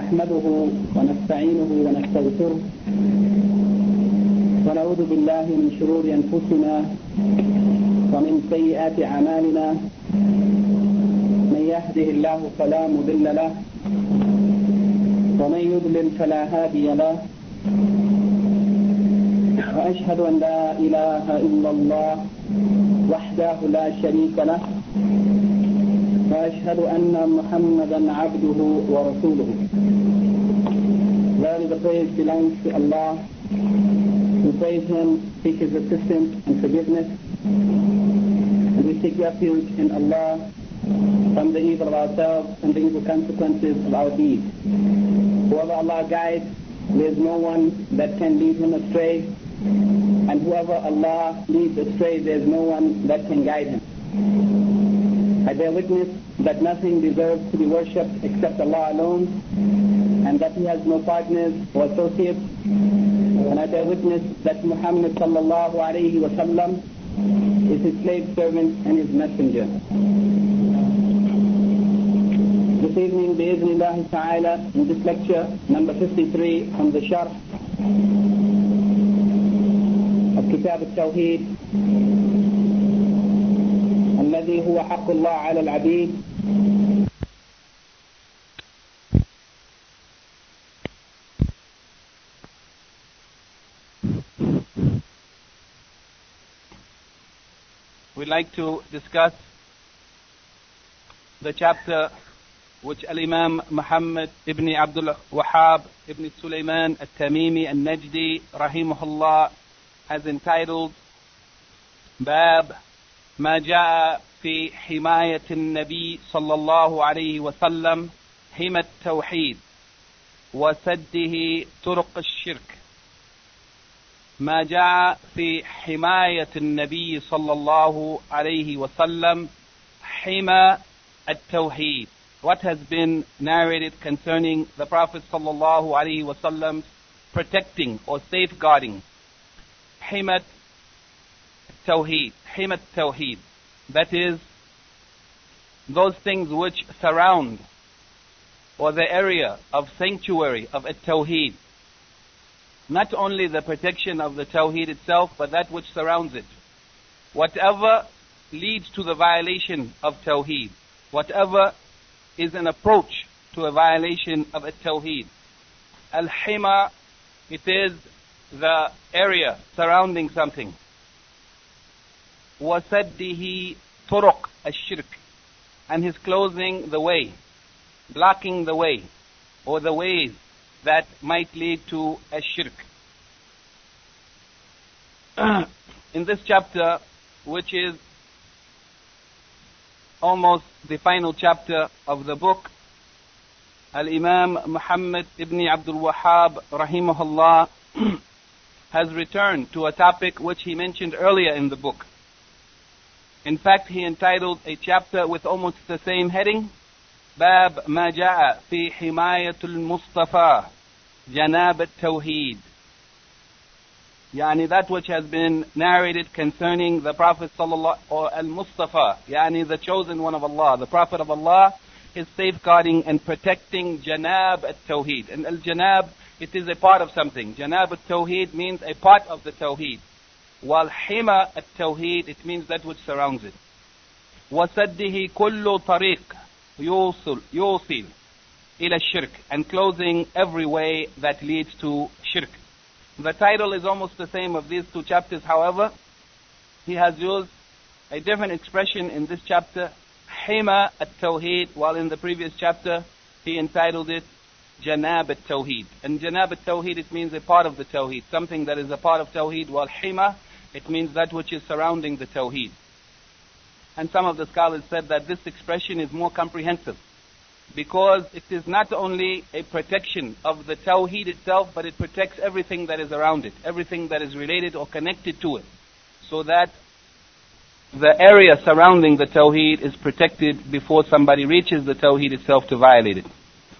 نحمده ونستعينه ونستغفره ونعوذ بالله من شرور أنفسنا ومن سيئات أعمالنا. من يهده الله فلا مضل له ومن يضلل فلا هادي له. وأشهد أن لا إله إلا الله وحده لا شريك له وأشهد أن محمدا عبده ورسوله. Verily the praise belongs to Allah. We praise Him, seek His assistance and forgiveness, and we seek refuge in Allah from the evil of ourselves and the evil consequences of our deeds. Whoever Allah guides, there is no one that can lead him astray, and whoever Allah leads astray, there is no one that can guide him. I bear witness that nothing deserves to be worshipped except Allah alone, and that He has no partners or associates. And I bear witness that Muhammad sallallahu alayhi wa sallam is His slave servant and His messenger. This evening, bi-idhnillah ta'ala, in this lecture, number 53 from the Sharh of Kitab al-Tawheed, الذي هو حق الله على العبيد. We'd like to discuss the chapter which Al-Imam Muhammad ibn Abdul Wahhab ibn Sulaiman al-Tamimi al-Najdi rahimahullah has entitled Bab ما جاء في حماية النبي صلى الله عليه وسلم حمى التوحيد وسده طرق الشرك. ما جاء في حماية النبي صلى الله عليه وسلم حمى التوحيد. What has been narrated concerning the Prophet صلى الله عليه وسلم protecting or safeguarding حمى التوحيد. حمى التوحيد, that is, those things which surround or the area of sanctuary of at-tawheed. Not only the protection of the tawheed itself, but that which surrounds it. Whatever leads to the violation of tawheed, whatever is an approach to a violation of at-tawheed. Al-hima, it is the area surrounding something. وَسَدِّهِ طُرُقْ الشِّرْكِ, and His closing the way, blocking the way, or the ways that might lead to a shirk. In this chapter, which is almost the final chapter of the book, Al-Imam Muhammad ibn Abdul Wahhab rahimahullah has returned to a topic which he mentioned earlier in the book. In fact, he entitled a chapter with almost the same heading, Bab ma ja'a fi himayatul Mustafa janab at-tawheed. Yani that which has been narrated concerning the Prophet sallallahu or al-Mustafa, yani the chosen one of Allah, the Prophet of Allah, is safeguarding and protecting janab at-tawheed. And al-janab, it is a part of something. Janab at-tawheed means a part of the tawheed. While hima at-tawheed, it means that which surrounds it. وَسَدِّهِ كُلُّ طَرِيقٍ يُوصِلْ إِلَى الشِّرْكِ, and closing every way that leads to shirk. The title is almost the same of these two chapters. However, he has used a different expression in this chapter, hima at-tawheed, while in the previous chapter he entitled it Janab at-tawheed. And Janab at-tawheed, it means a part of the tawheed, something that is a part of tawheed, while hima, it means that which is surrounding the tawheed. And some of the scholars said that this expression is more comprehensive, because it is not only a protection of the tawheed itself, but it protects everything that is around it, everything that is related or connected to it, so that the area surrounding the tawheed is protected before somebody reaches the tawheed itself to violate it.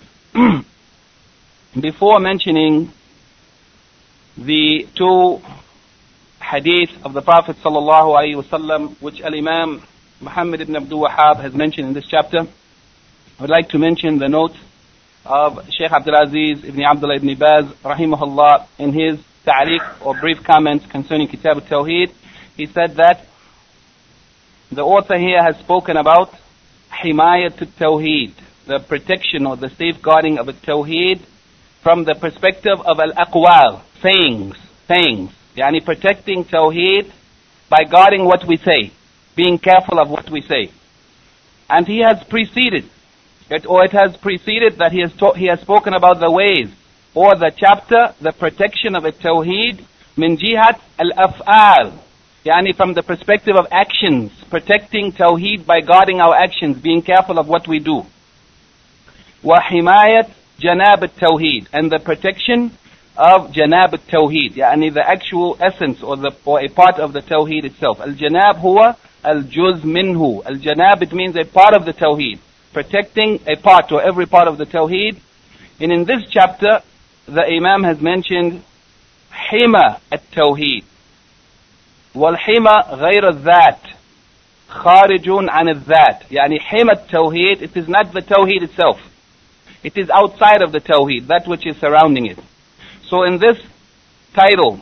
Before mentioning the two hadith of the Prophet sallallahu alaihi wasallam, which Al-Imam Muhammad ibn Abdul Wahhab has mentioned in this chapter, I would like to mention the note of Sheikh Abdul Aziz ibn Abdullah ibn Baz, rahimahullah, in his ta'liq or brief comments concerning Kitab al-Tawheed, he said that the author here has spoken about himayat al-Tawheed, the protection or the safeguarding of al-Tawheed from the perspective of al-aqwal, sayings. Yani protecting Tawheed by guarding what we say, being careful of what we say. And he has preceded, it has preceded that he has spoken about the ways, or the chapter, the protection of al-Tawheed, min jihat al-af'al, yani from the perspective of actions, protecting Tawheed by guarding our actions, being careful of what we do. Wa himayat janab al-Tawheed, and the protection of janab al-Tawheed, yani the actual essence or a part of the Tawheed itself. Al-janab huwa al-juz minhu. Al-janab, it means a part of the Tawheed, protecting a part or every part of the Tawheed. And in this chapter, the Imam has mentioned hima at-Tawheed. Wal-hima ghayr al-dhat, kharijun an al-dhat. Yani hima at-Tawheed, it is not the Tawheed itself. It is outside of the Tawheed, that which is surrounding it. So in this title,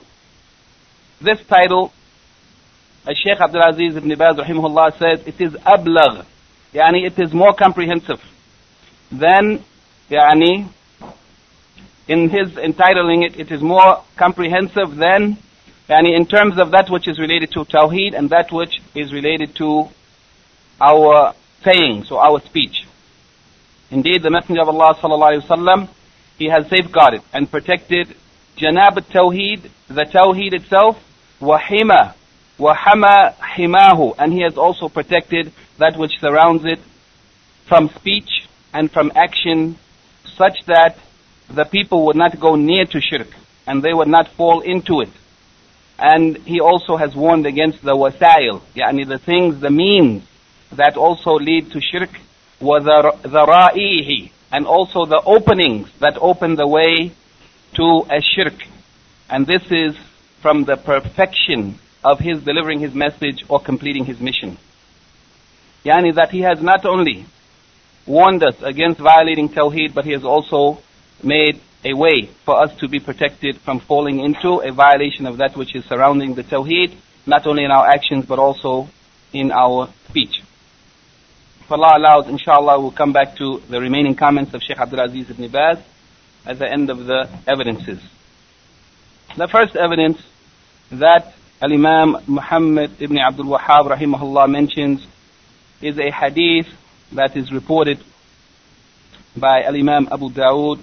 Shaykh Abdul Aziz ibn Baz rahimahullah says, it is ablagh, yani it is more comprehensive than, yani in his entitling it, it is more comprehensive than, yani in terms of that which is related to Tawheed and that which is related to our sayings or our speech. Indeed, the Messenger of Allah sallallahu alaihi wasallam, he has safeguarded and protected janab al-Tawheed, the Tawheed itself, wa hima himahu, and he has also protected that which surrounds it from speech and from action, such that the people would not go near to shirk and they would not fall into it. And he also has warned against the wasail, yani the things, the means that also lead to shirk, wa dhara'ihi, and also the openings that open the way to a shirk. And this is from the perfection of his delivering his message or completing his mission. Yani that he has not only warned us against violating Tawheed, but he has also made a way for us to be protected from falling into a violation of that which is surrounding the Tawheed, not only in our actions but also in our speech. If Allah allows, inshallah, we'll come back to the remaining comments of Shaykh Abdul Aziz ibn Baz at the end of the evidences. The first evidence that Al-Imam Muhammad ibn Abdul Wahhab rahimahullah mentions is a hadith that is reported by Al-Imam Abu Dawood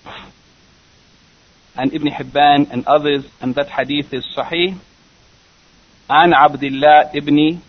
and Ibn Hibban and others, and that hadith is Sahih. An Abdullah ibn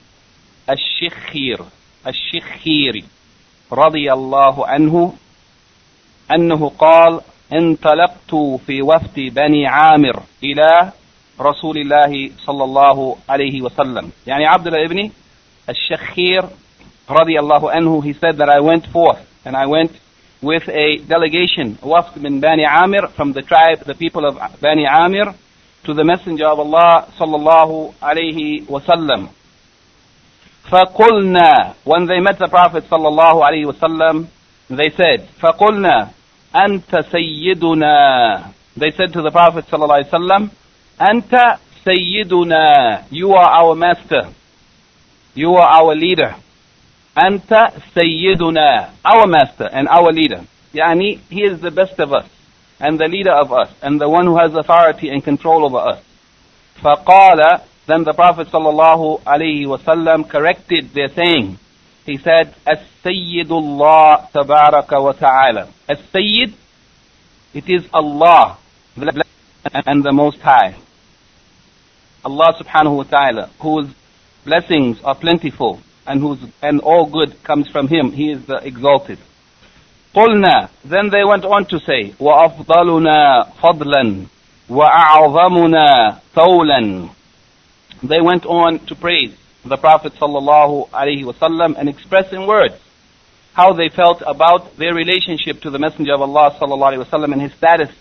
الشخير رضي الله عنه أنه قال انطلقت في وفد بني عامر إلى رسول الله صلى الله عليه وسلم. يعني Abdullah ibn الشخير رضي الله عنه, he said that I went forth and I went with a delegation, wafd min Bani Amir, from the tribe, the people of Bani Amir, to the Messenger of Allah صلى الله عليه وسلم. فَقُلْنَا, when they met the Prophet sallallahu alaihi wasallam, they said, فَقُلْنَا أَنْتَ سَيِّدُنَا. They said to the Prophet sallallahu alaihi wasallam, أَنْتَ سَيِّدُنَا, you are our master, you are our leader. أَنْتَ سَيِّدُنَا, our master and our leader. Yani, he is the best of us and the leader of us and the one who has authority and control over us. فَقَالَ, then the Prophet sallallahu alaihi wasallam corrected their saying. He said, As-Sayyidullah tabaraka wa ta'ala. As-Sayyid, it is Allah, and the Most High. Allah subhanahu wa ta'ala, whose blessings are plentiful and all good comes from Him. He is the exalted. قُلْنَا, then they went on to say, وَأَفْضَلُنَا فَضْلًا وَأَعْظَمُنَا ثَوْلًا. They went on to praise the Prophet sallallahu alaihi wasallam and express in words how they felt about their relationship to the Messenger of Allah sallallahu alaihi wasallam and his status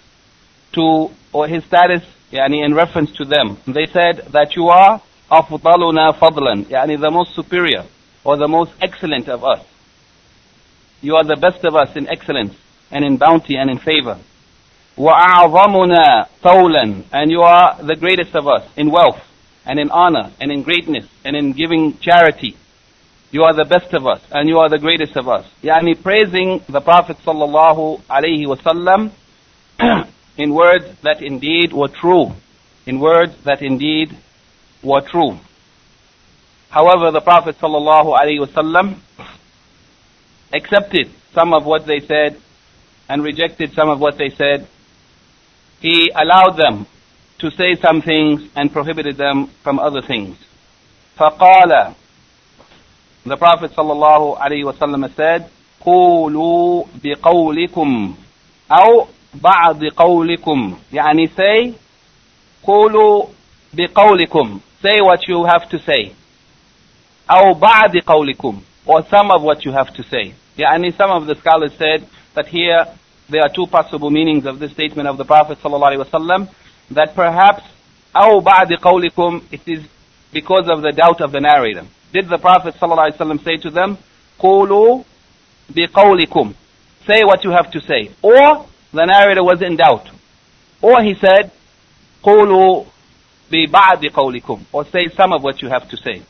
yani in reference to them. They said that you are afdaluna fadlan, yani the most superior or the most excellent of us. You are the best of us in excellence. and in bounty and in favor. وَأَعْظَمُنَا طَوْلًا, and you are the greatest of us in wealth and in honor and in greatness and in giving charity. You are the best of us and you are the greatest of us. Yani praising the Prophet sallallahu alaihi wasallam in words that indeed were true. In words that indeed were true. However, the Prophet sallallahu alaihi wasallam accepted some of what they said and rejected some of what they said. He allowed them to say some things and prohibited them from other things. فَقَالَ, the Prophet sallallahu alaihi wasallam said, قُولُوا بِقَوْلِكُمْ أو بعض قولكم, يعني say, قولوا بقولكم, say what you have to say, أو بعض قولكم, or some of what you have to say. يعني some of the scholars said that here there are two possible meanings of this statement of the Prophet sallallahu alaihi wasallam, that perhaps أو بعض قولكم, it is because of the doubt of the narrator. Did the Prophet sallallahu alaihi wasallam say to them, قولوا بقولكم, say what you have to say, or the narrator was in doubt, or he said قولوا ببعض قولكم, or say some of what you have to say.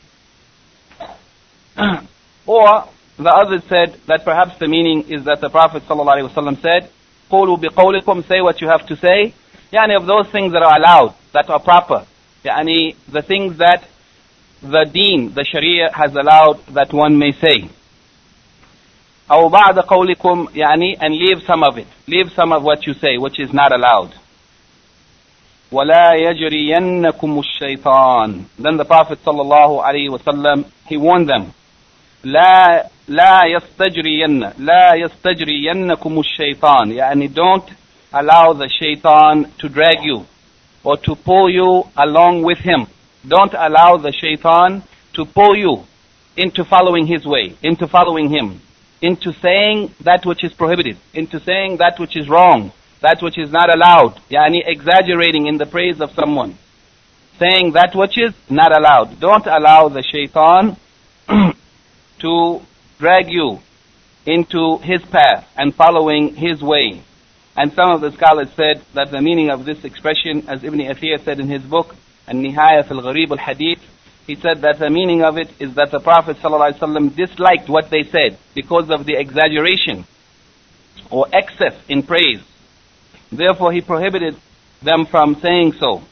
Or the others said that perhaps the meaning is that the Prophet ﷺ said قولوا بقولكم, say what you have to say, yani of those things that are allowed, that are proper, yani the things that the deen, the sharia has allowed that one may say. أو بعد قولكم, يعني, and leave some of it, leave some of what you say which is not allowed. ولا يجرينكم الشيطان, then the Prophet sallallahu alaihi wasallam, he warned them, لا يستجرينكم الشيطان, يعني don't allow the shaitan to drag you or to pull you along with him. Don't allow the shaitan to pull you into following his way, into following him, into saying that which is prohibited, into saying that which is wrong, that which is not allowed, yani exaggerating in the praise of someone, saying that which is not allowed. Don't allow the shaitan to drag you into his path and following his way. And some of the scholars said that the meaning of this expression, as Ibn Athiyah said in his book, An-Nihaya fil Gharib al-Hadith, he said that the meaning of it is that the Prophet ﷺ disliked what they said because of the exaggeration or excess in praise. Therefore, he prohibited them from saying so.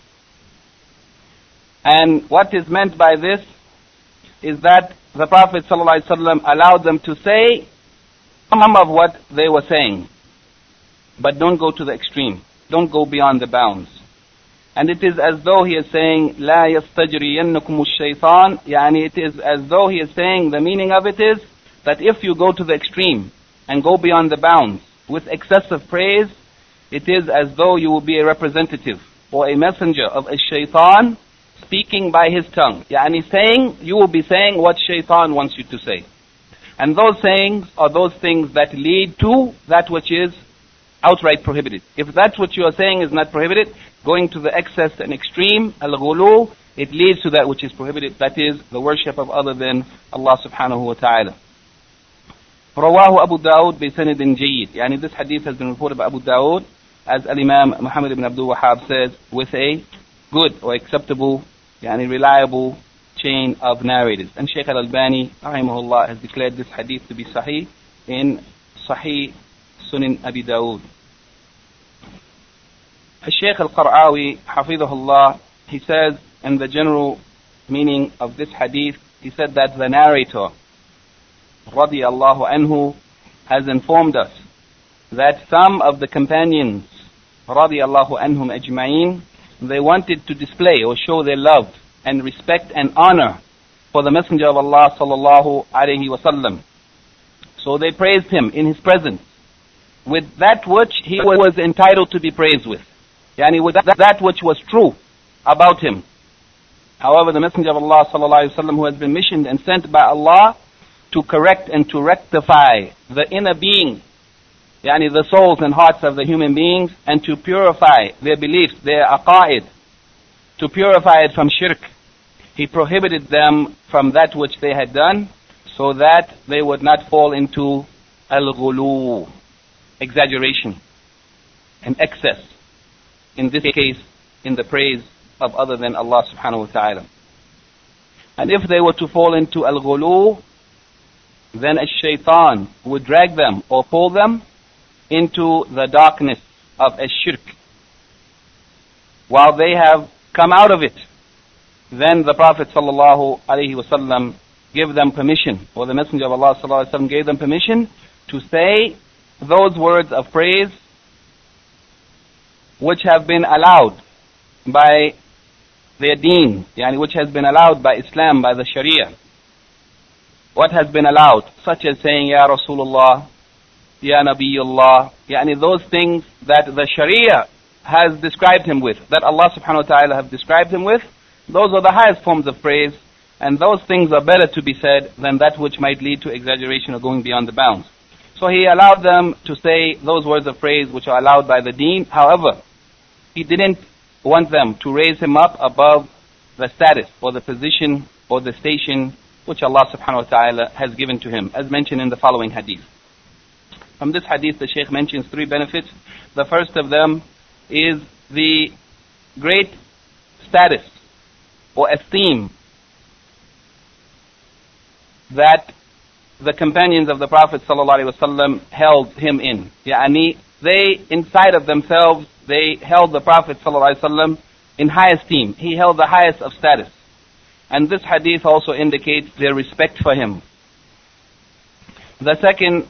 And what is meant by this is that the Prophet ﷺ allowed them to say some of what they were saying, but don't go to the extreme. Don't go beyond the bounds. And it is as though he is saying, لا يستجرينكم الشيطان, يعني it is as though he is saying, the meaning of it is that if you go to the extreme and go beyond the bounds with excessive praise, it is as though you will be a representative or a messenger of a shaitan speaking by his tongue. Yani saying, you will be saying what shaitan wants you to say. And those sayings are those things that lead to that which is outright prohibited. If that which you are saying is not prohibited, going to the excess and extreme, al-ghulu, it leads to that which is prohibited, that is the worship of other than Allah subhanahu wa ta'ala. رواه أبو داود بسند جيد. يعني this hadith has been reported by Abu Dawood, as Al-Imam Muhammad ibn Abdul Wahhab says, with a good or acceptable, yani reliable chain of narrators. And Shaykh Al-Albani rahimahullah has declared this hadith to be sahih in Sahih Sunan Abi Dawood. Shaykh Al-Qar'awi hafidhahullah, he says in the general meaning of this hadith, he said that the narrator radiyallahu anhu has informed us that some of the companions radiyallahu anhum ajma'in, they wanted to display or show their love and respect and honor for the Messenger of Allah sallallahu alayhi wasallam. So they praised him in his presence with that which he was entitled to be praised with, yani with that which was true about him. However, the Messenger of Allah sallallahu alayhi wasallam, who has been missioned and sent by Allah to correct and to rectify the inner being, yani the souls and hearts of the human beings, and to purify their beliefs, their aqaid, to purify it from shirk, he prohibited them from that which they had done, so that they would not fall into al-ghulu. exaggeration and excess, in this case, in the praise of other than Allah subhanahu wa ta'ala. And if they were to fall into al-ghulu, then a shaitan would drag them or pull them into the darkness of a shirk. While they have come out of it, then the Prophet sallallahu alaihi wasallam gave them permission, or the Messenger of Allah sallallahu alaihi wasallam gave them permission to say those words of praise which have been allowed by their deen, which has been allowed by Islam, by the Sharia. What has been allowed, such as saying Ya Rasulullah, Ya Nabiyullah, those things that the Sharia has described him with, that Allah subhanahu wa ta'ala have described him with, those are the highest forms of praise, and those things are better to be said than that which might lead to exaggeration or going beyond the bounds. So he allowed them to say those words of praise which are allowed by the deen. However, he didn't want them to raise him up above the status or the position or the station which Allah subhanahu wa ta'ala has given to him, as mentioned in the following hadith. From this hadith, the Shaykh mentions 3 benefits. The first of them is the great status or esteem that the companions of the Prophet ﷺ held him in. They, inside of themselves, they held the Prophet ﷺ in high esteem. He held the highest of status. And this hadith also indicates their respect for him. The second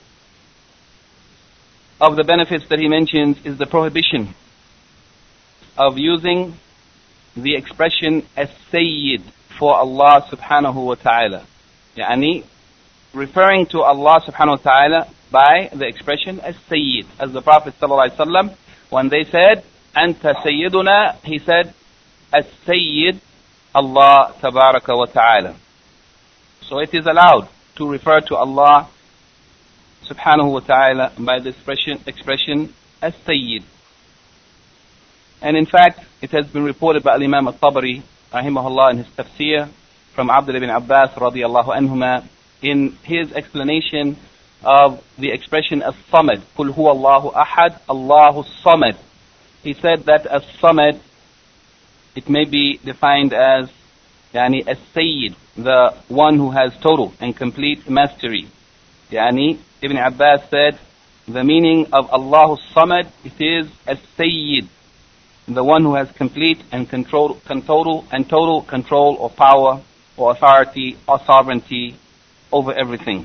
of the benefits that he mentions is the prohibition of using the expression as-Sayyid for Allah subhanahu wa ta'ala. Referring to Allah subhanahu wa ta'ala by the expression as-Sayyid. As the Prophet ﷺ, when they said, Anta Sayyiduna, he said, as-Sayyid Allah tabaraka wa ta'ala. So it is allowed to refer to Allah subhanahu wa ta'ala by the expression as-Sayyid. And in fact, it has been reported by Imam al-Tabari rahimahullah in his tafsir from Abdullah ibn Abbas radiyallahu anhuma in his explanation of the expression as-Samad, Qul huwa Allahu ahad, Allahu samad. He said that as-Samad, it may be defined as as-Sayyid, the one who has total and complete mastery. Ibn Abbas said the meaning of Allahu Samad, it is as-Sayyid, the one who has complete and total control or power or authority or sovereignty over everything.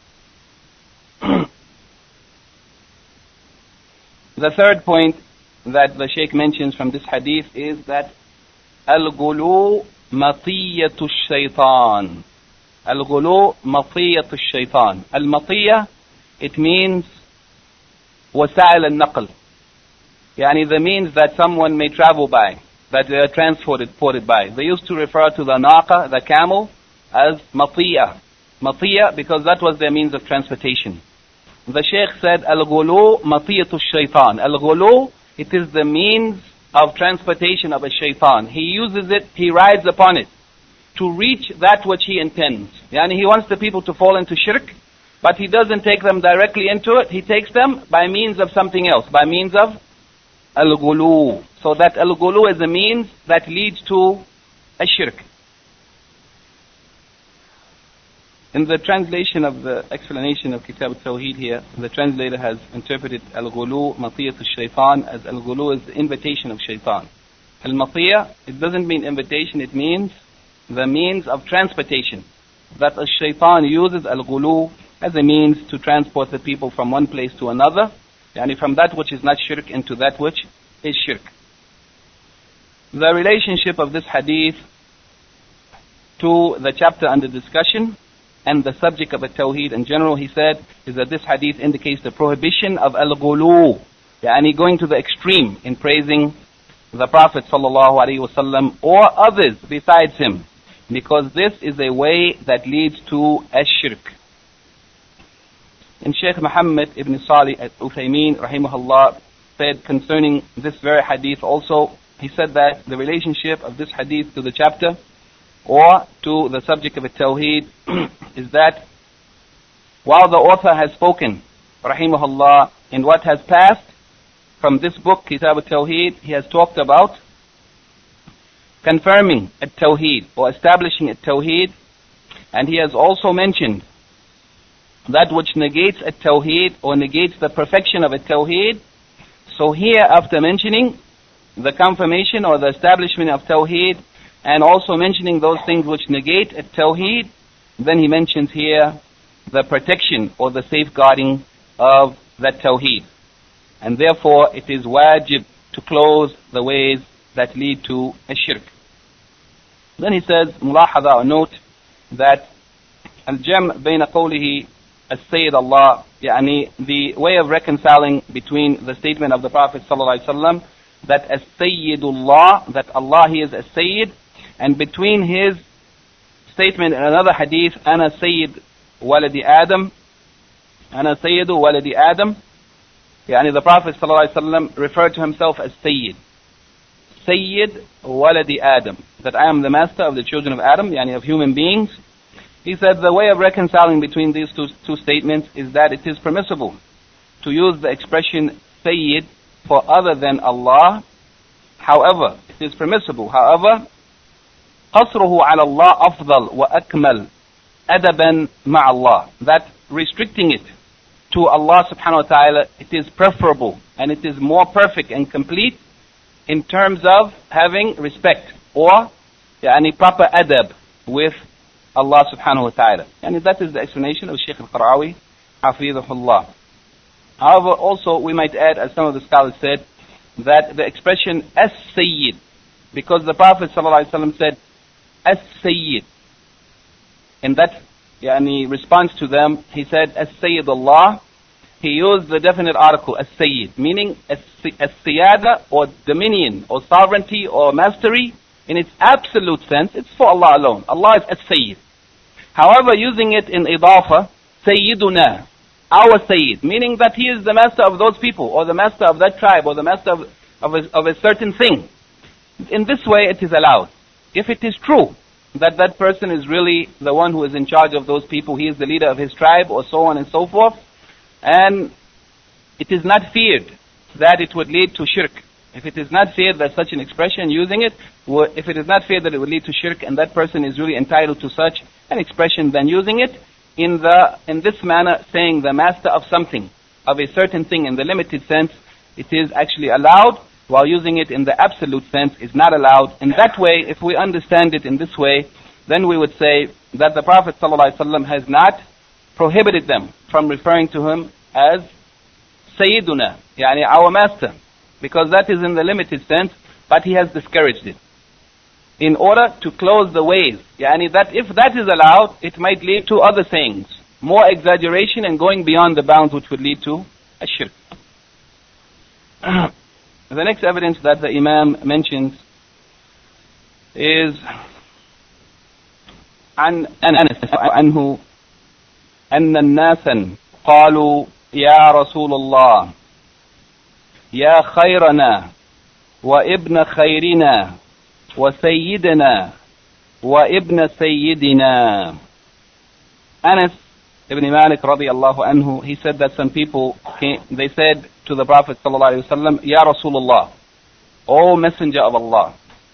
The third point that the Shaykh mentions from this hadith is that al-ghulu matiyatu shaitan. Al-ghulu matiyatu shaitan. Al-matiyah, it means wasa'il al-naql. The means that someone may travel by, that they are transported by. They used to refer to the naqa, the camel, as matiyah. Matiyah, because that was their means of transportation. The Shaykh said, al-ghulu matiyatu shaitan. Al-ghulu, it is the means of transportation of a shaitan. He uses it, he rides upon it to reach that which he intends. He wants the people to fall into shirk, but he doesn't take them directly into it. He takes them by means of something else, by means of al-ghulu. So that al-ghulu is a means that leads to a shirk. In the translation of the explanation of Kitab al-Tawheed here, the translator has interpreted al-ghulu, matiyat al-shaytan, as al-ghulu is the invitation of shaitan. Al-matiyah, it doesn't mean invitation, it means the means of transportation. That al-shaytan uses al-ghulu as a means to transport the people from one place to another, from that which is not shirk into that which is shirk. The relationship of this hadith to the chapter under discussion and the subject of Tawheed in general, he said, is that this hadith indicates the prohibition of al-ghulu, going to the extreme in praising the Prophet ﷺ or others besides him, because this is a way that leads to ash-shirk. And Shaykh Muhammad ibn Salih al-Uthaymeen rahimahullah said concerning this very hadith also, he said that the relationship of this hadith to the chapter or to the subject of Tawheed is that while the author has spoken rahimahullah, in what has passed from this book, Kitab al-Tawheed, he has talked about confirming at-Tawheed or establishing at-Tawheed, and he has also mentioned that which negates at-Tawheed or negates the perfection of at-Tawheed. So here, after mentioning the confirmation or the establishment of Tawheed, and also mentioning those things which negate at-Tawheed, then he mentions here the protection or the safeguarding of that Tawheed. And therefore, it is wajib to close the ways that lead to a shirk. Then he says, ملاحظة or note, that الجمع بين قوله السيد Allah, يعني the way of reconciling between the statement of the Prophet ﷺ that as-Sayyidullah, that Allah, He is as-Sayyid, and between his statement in another hadith, أنا سيد ولد آدم, أنا سيد ولد آدم, يعني the Prophet ﷺ referred to himself as Sayyid. Sayyid waladi Adam, that I am the master of the children of Adam, yani of human beings. He said the way of reconciling between these two statements is that it is permissible to use the expression Sayyid for other than Allah. However, it is permissible. However, قصره على الله أفضل وأكمل أدبا مع الله. That restricting it to Allah subhanahu wa ta'ala, it is preferable and it is more perfect and complete in terms of having respect or يعني proper adab with Allah subhanahu wa ta'ala. And that is the explanation of Shaykh al-Qara'awi, hafidhahullah. However, also we might add, as some of the scholars said, that the expression as-Sayyid, because the Prophet ﷺ said as-Sayyid, in that response to them, he said as-Sayyid Allah, he used the definite article as-Sayyid, meaning as-Siyada or dominion or sovereignty or mastery in its absolute sense, it's for Allah alone. Allah is as-Sayyid. However, using it in idafa, Sayyiduna, our Sayyid, meaning that he is the master of those people or the master of that tribe or the master of a certain thing. In this way it is allowed. If it is true that that person is really the one who is in charge of those people, he is the leader of his tribe or so on and so forth, and it is not feared that it would lead to shirk. If it is not feared that such an expression, using it, if it is not feared that it would lead to shirk and that person is really entitled to such an expression, then using it in this manner, saying the master of something, of a certain thing in the limited sense, it is actually allowed, while using it in the absolute sense is not allowed. In that way, if we understand it in this way, then we would say that the Prophet ﷺ has not prohibited them from referring to him as Sayyiduna, yani our master, because that is in the limited sense, but he has discouraged it in order to close the ways, yani that if that is allowed, it might lead to other sayings, more exaggeration and going beyond the bounds which would lead to a shirk. The next evidence that the Imam mentions is عن أنس عنه أن الناسا قالوا يا رسول الله يا خيرنا وابن خيرنا وسيدنا وابن سيدنا. Anas ibn Malik radiallahu anhu, he said that some people they said to the Prophet sallallahu alaihi wasallam, Ya Rasulullah, O Messenger of Allah.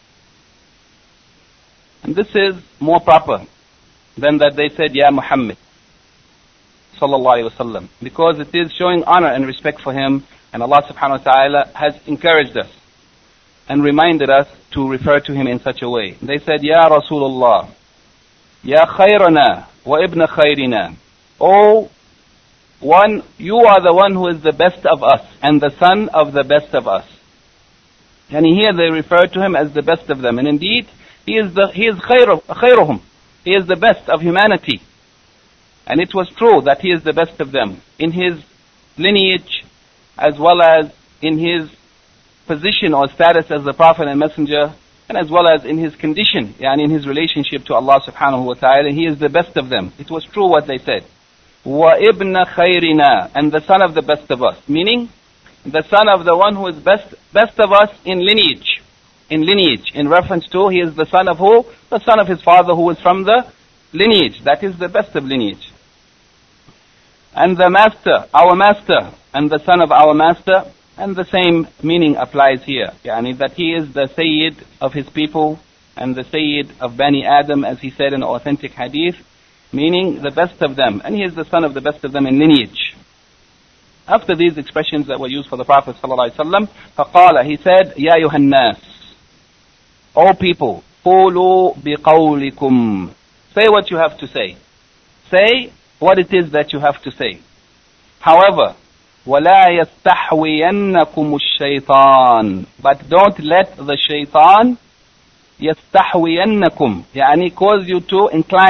And this is more proper than that they said Ya Muhammad sallallahu alaihi wasallam, because it is showing honor and respect for him, and Allah subhanahu wa ta'ala has encouraged us and reminded us to refer to him in such a way. They said Ya Rasulullah, Ya khayrana wa ibn khayrina, O one, you are the one who is the best of us and the son of the best of us. And here they refer to him as the best of them, and indeed he is khayruhum, he is the best of humanity. And it was true that he is the best of them in his lineage as well as in his position or status as the Prophet and Messenger, and as well as in his condition, and in his relationship to Allah subhanahu wa ta'ala. He is the best of them. It was true what they said. Wa ibn khayrina, and the son of the best of us, meaning the son of the one who is best of us in lineage, in reference to he is the son of who? The son of his father who is from the lineage, that is the best of lineage. And the master, our master, and the son of our master, and the same meaning applies here. Yani that he is the Sayyid of his people and the Sayyid of Bani Adam, as he said in authentic hadith, meaning the best of them. And he is the son of the best of them in lineage. After these expressions that were used for the Prophet ﷺ, فَقَالَ, he said, يَا أَيُّهَا النَّاسِ, O people, قُولُوا بِقَوْلِكُمْ, say what you have to say. Say what it is that you have to say. However, وَلَا يَسْتَحْوِيَنَّكُمُ الشَّيْطَانِ, but don't let the shaitan يَسْتَحْوِيَنَّكُمْ, يعني cause you to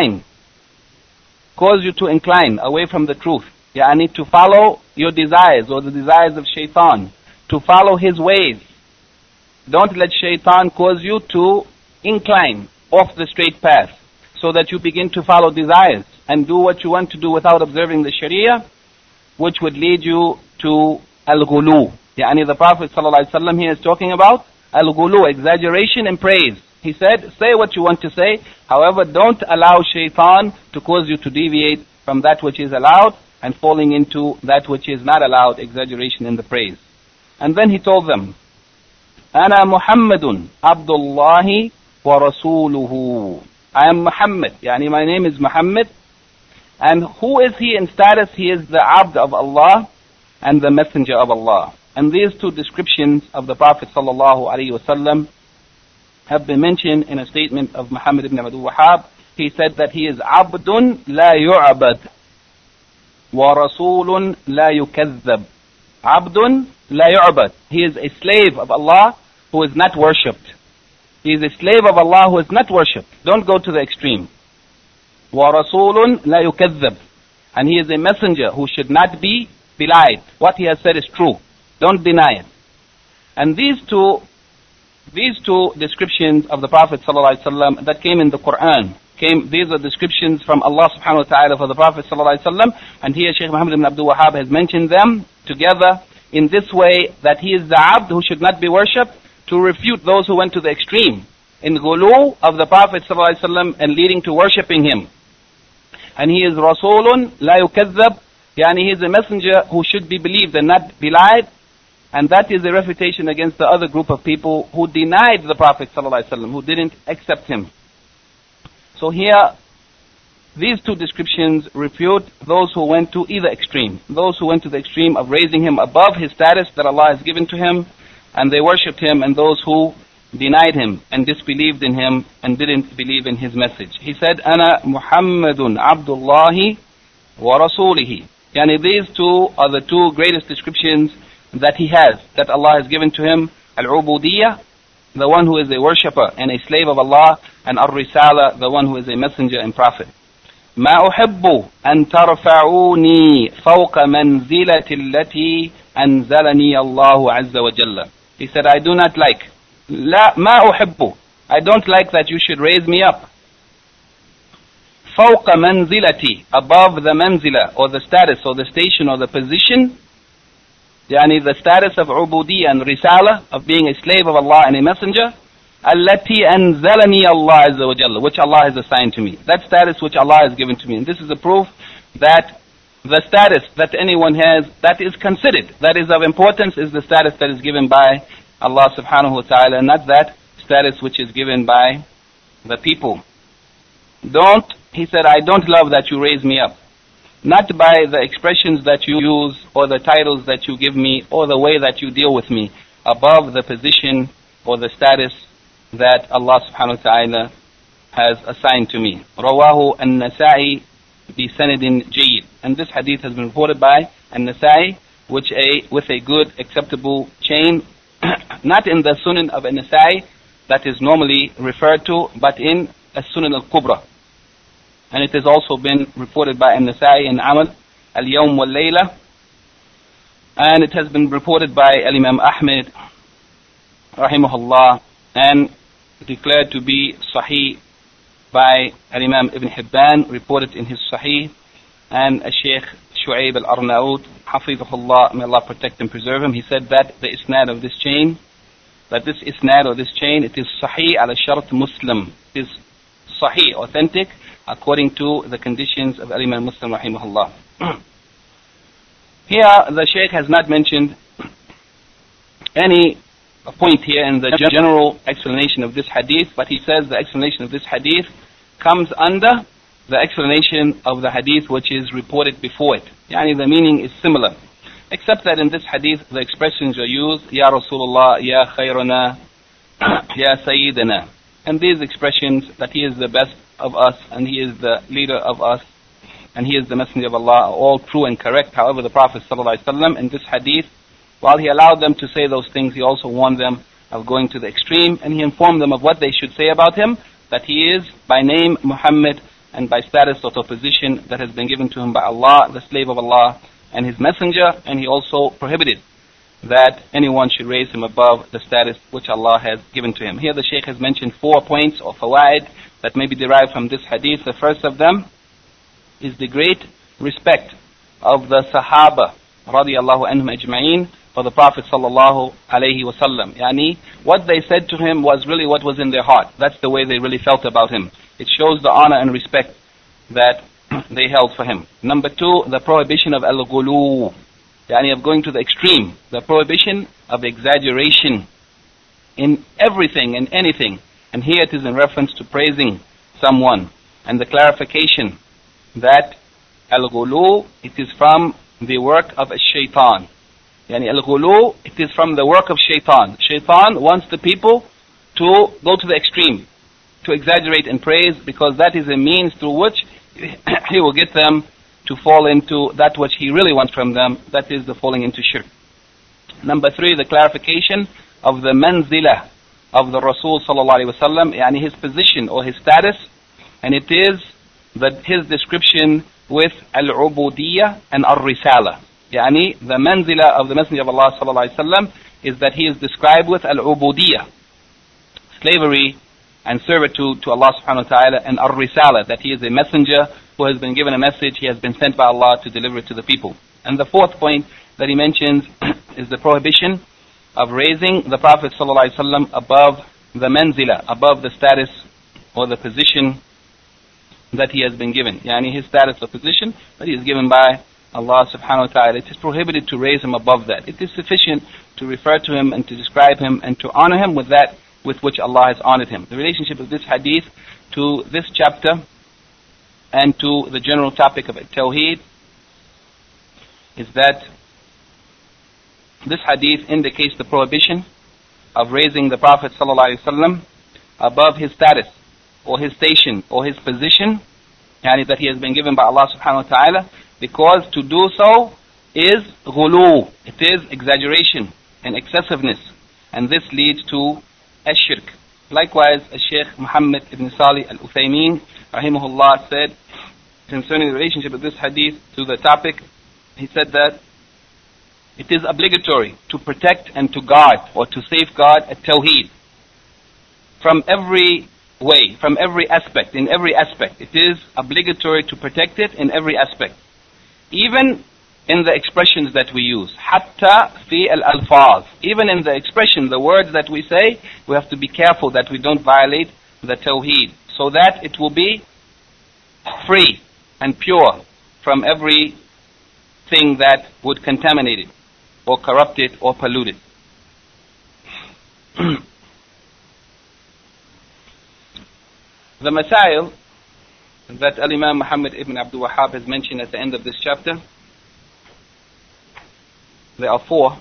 incline away from the truth. Yani to follow your desires or the desires of shaitan, to follow his ways. Don't let shaitan cause you to incline off the straight path so that you begin to follow desires and do what you want to do without observing the Sharia, which would lead you to al-ghulu. Yani the Prophet ﷺ here is talking about al-ghulu, exaggeration in praise. He said, say what you want to say, however, don't allow shaitan to cause you to deviate from that which is allowed and falling into that which is not allowed, exaggeration in the praise. And then he told them, أَنَا مُحَمَّدٌ عَبْدُ اللَّهِ وَرَسُولُهُ, I am Muhammad, yani my name is Muhammad. And who is he in status? He is the Abd of Allah and the Messenger of Allah. And these two descriptions of the Prophet ﷺ have been mentioned in a statement of Muhammad ibn Abdul Wahhab. He said that he is Abdun la yu'abad wa Rasulun la yukazzab. Abdun la yu'abad. He is a slave of Allah who is not worshipped. He is a slave of Allah who is not worshipped. Don't go to the extreme. Wa Rasulun la yukazzab. And he is a messenger who should not be belied. What he has said is true. Don't deny it. And these two descriptions of the Prophet ﷺ that came in the Quran, these are descriptions from Allah subhanahu wa ta'ala for the Prophet ﷺ, and here Shaykh Muhammad ibn Abdul Wahhab has mentioned them together in this way, that he is the abd who should not be worshipped, to refute those who went to the extreme in ghulu of the Prophet ﷺ and leading to worshipping him. And he is Rasulun la yukazzab, yani he is a messenger who should be believed and not belied. And that is a refutation against the other group of people who denied the Prophet ﷺ, who didn't accept him. So here, these two descriptions refute those who went to either extreme. Those who went to the extreme of raising him above his status that Allah has given to him, and they worshipped him, and those who denied him and disbelieved in him and didn't believe in his message. He said, أَنَا مُحَمَّدٌ عَبْدُ اللَّهِ وَرَسُولِهِ. Yani these two are the two greatest descriptions that he has, that Allah has given to him. Al-Ubudiyya, the one who is a worshipper and a slave of Allah, and Ar-Risala, the one who is a messenger and prophet. ما أحب أن ترفعوني فوق منزلة التي أنزلني الله عز وجل. He said, I do not like, لا ما أحب, I don't like that you should raise me up. فوق منزلتي, above the manzila, or the status, or the station, or the position, yani the status of ubudiyya and risala, of being a slave of Allah and a messenger, allati anzalani Allah azza wa jalla, which Allah has assigned to me. That status which Allah has given to me. And this is a proof that the status that anyone has that is considered, that is of importance, is the status that is given by Allah subhanahu wa ta'ala, not that status which is given by the people. He said, I don't love that you raise me up. Not by the expressions that you use, or the titles that you give me, or the way that you deal with me, above the position or the status that Allah subhanahu wa ta'ala has assigned to me. Rawahu an-Nasa'i bi sanadin jayyid. And this hadith has been reported by an-Nasa'i with a good, acceptable chain, not in the Sunan of an-Nasa'i that is normally referred to, but in as-Sunan al-Kubra. And it has also been reported by An-Nasa'i in Amal, Al-Yawm wal-Layla. And it has been reported by Al-Imam Ahmed, rahimahullah, and declared to be Sahih by Al-Imam Ibn Hibban, reported in his Sahih, and Shaykh Shu'aib al-Arnaout, hafidhahullah, may Allah protect and preserve him. He said that the isnad of this chain, it is Sahih ala shart Muslim. It is Sahih, authentic, according to the conditions of Imam Muslim rahimahullah. Here, the Shaykh has not mentioned any point here in the general explanation of this hadith, but he says the explanation of this hadith comes under the explanation of the hadith which is reported before it. Yani the meaning is similar, except that in this hadith the expressions are used, Ya Rasulullah, Ya Khayrana, Ya Sayyidina. And these expressions, that he is the best of us, and he is the leader of us, and he is the messenger of Allah, are all true and correct. However, the Prophet ﷺ in this hadith, while he allowed them to say those things, he also warned them of going to the extreme, and he informed them of what they should say about him, that he is by name Muhammad, and by status or position that has been given to him by Allah, the slave of Allah and his messenger, and he also prohibited that anyone should raise him above the status which Allah has given to him. Here the Shaykh has mentioned 4 points or fawaid that may be derived from this hadith. The first of them is the great respect of the Sahaba radiallahu anhum ajma'een for the Prophet sallallahu alayhi wasallam. Yani, what they said to him was really what was in their heart. That's the way they really felt about him. It shows the honor and respect that they held for him. Number 2, the prohibition of al-ghulu, yani of going to the extreme, the prohibition of exaggeration in everything and anything. And here it is in reference to praising someone, and the clarification that al-ghulu, it is from the work of a shaitan. Yani al-ghulu, it is from the work of shaitan. Shaitan wants the people to go to the extreme, to exaggerate in praise, because that is a means through which he will get them to fall into that which he really wants from them, that is the falling into shirk. Number 3, the clarification of the manzilah of the Rasul sallallahu alaihi wasallam, yani his position or his status, and it is that his description with al-ubudiyya and al-risala. Yani the manzilah of the Messenger of Allah sallallahu alaihi wasallam is that he is described with al-ubudiyya, slavery and servitude to Allah subhanahu wa ta'ala, and ar-risala, that he is a messenger who has been given a message, he has been sent by Allah to deliver it to the people. And the 4th point that he mentions is the prohibition of raising the Prophet sallallahu alaihi wasallam above the manzila, above the status or the position that he has been given. Yani his status or position that he is given by Allah subhanahu wa ta'ala. It is prohibited to raise him above that. It is sufficient to refer to him and to describe him and to honor him with that with which Allah has honored him. The relationship of this hadith to this chapter and to the general topic of Tawheed is that this hadith indicates the prohibition of raising the Prophet ﷺ above his status or his station or his position, yani that he has been given by Allah subhanahu wa ta'ala, because to do so is ghulu, it is exaggeration and excessiveness, and this leads to ashirk. Likewise, Shaykh Muhammad ibn Salih al-Uthaymeen rahimahullah said concerning the relationship of this hadith to the topic, he said that it is obligatory to protect and to guard or to safeguard a tawheed from every way, from every aspect, in every aspect. It is obligatory to protect it in every aspect, even in the expressions that we use. Hatta fi al-alfaz, even in the expression, the words that we say, we have to be careful that we don't violate the tawheed, so that it will be free and pure from everything that would contaminate it or corrupt it or pollute it. The masail that Al-Imam Muhammad ibn Abdul Wahhab has mentioned at the end of this chapter, there are 4.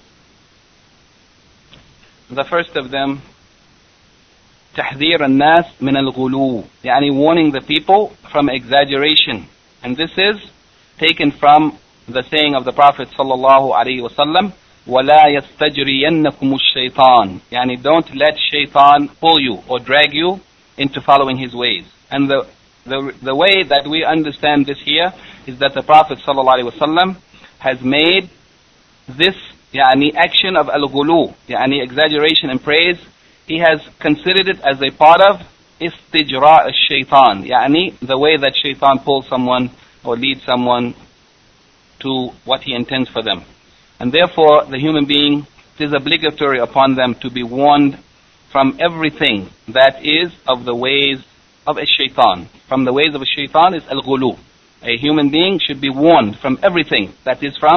The first of them, تحذير الناس من الغلو, يعني warning the people from exaggeration. And this is taken from the saying of the Prophet sallallahu alaihi wasallam, وَلَا يَسْتَجْرِيَنَّكُمُ الشَّيْطَانِ, يعني don't let shaitan pull you or drag you into following his ways. And the way that we understand this here is that the Prophet sallallahu alaihi wasallam has made this yani action of al-ghulu, yani exaggeration and praise, he has considered it as a part of istijra' al-shaytan, yani the way that shaitan pulls someone or leads someone to what he intends for them. And therefore the human being, it is obligatory upon them to be warned from everything that is of the ways of a shaitan. From the ways of a shaitan is al-ghulu. A human being should be warned from everything that is from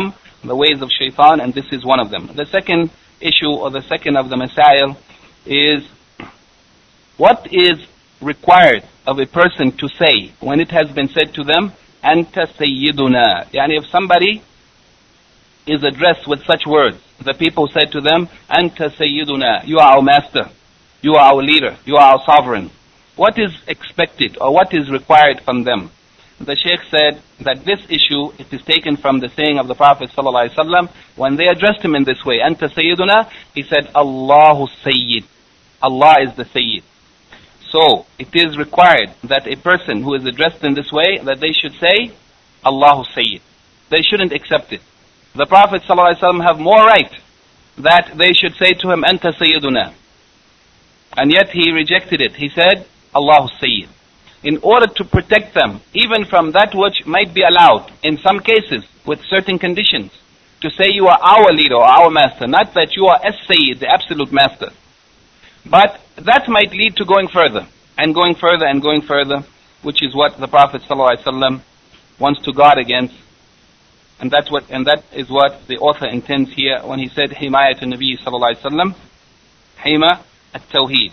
the ways of shaitan, and this is one of them. The second issue, or the second of the masail, is what is required of a person to say when it has been said to them, Anta Sayyiduna. Yani if somebody is addressed with such words, the people said to them, Anta Sayyiduna, you are our master, you are our leader, you are our sovereign. What is expected or what is required from them? The Shaykh said that this issue, it is taken from the saying of the Prophet ﷺ when they addressed him in this way, Anta Sayyiduna, he said, Allahu Sayyid. Allah is the Sayyid. So, it is required that a person who is addressed in this way, that they should say, Allahu Sayyid. They shouldn't accept it. The Prophet ﷺ have more right that they should say to him, Anta Sayyiduna. And yet he rejected it. He said, Allahu Sayyid. In order to protect them, even from that which might be allowed, in some cases, with certain conditions, to say you are our leader or our master, not that you are as-Sayyid, the absolute master. But that might lead to going further, and going further, and going further, which is what the Prophet ﷺ wants to guard against. And that is what the author intends here when he said, Himayat al-Nabi ﷺ, Hima at-Tawheed.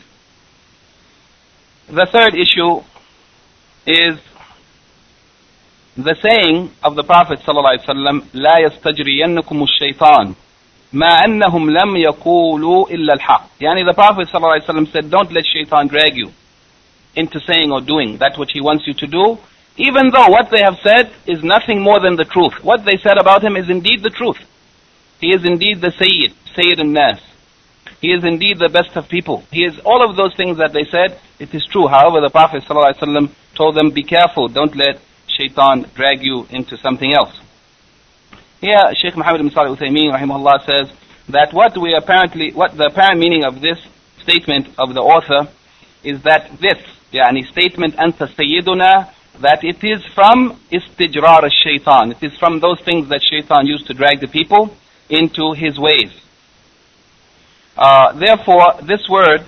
The third issue is the saying of the Prophet ﷺ, لا يستجرينكم الشيطان ما أنهم لم يقولوا إلا الحق. Yani the Prophet ﷺ said, don't let shaitan drag you into saying or doing that which he wants you to do, even though what they have said is nothing more than the truth. What they said about him is indeed the truth. He is indeed the Sayyid, Sayyid al-Nas. He is indeed the best of people. He is all of those things that they said, it is true. However, the Prophet ﷺ told them, be careful, don't let shaitan drag you into something else. Here, Shaykh Muhammad ibn Salih Uthaymeen, rahimahullah, says that what the apparent meaning of this statement of the author is that this, yani statement, Anta Sayyiduna, that it is from istijrar al-shaitan. It is from those things that shaitan used to drag the people into his ways. Therefore, this word,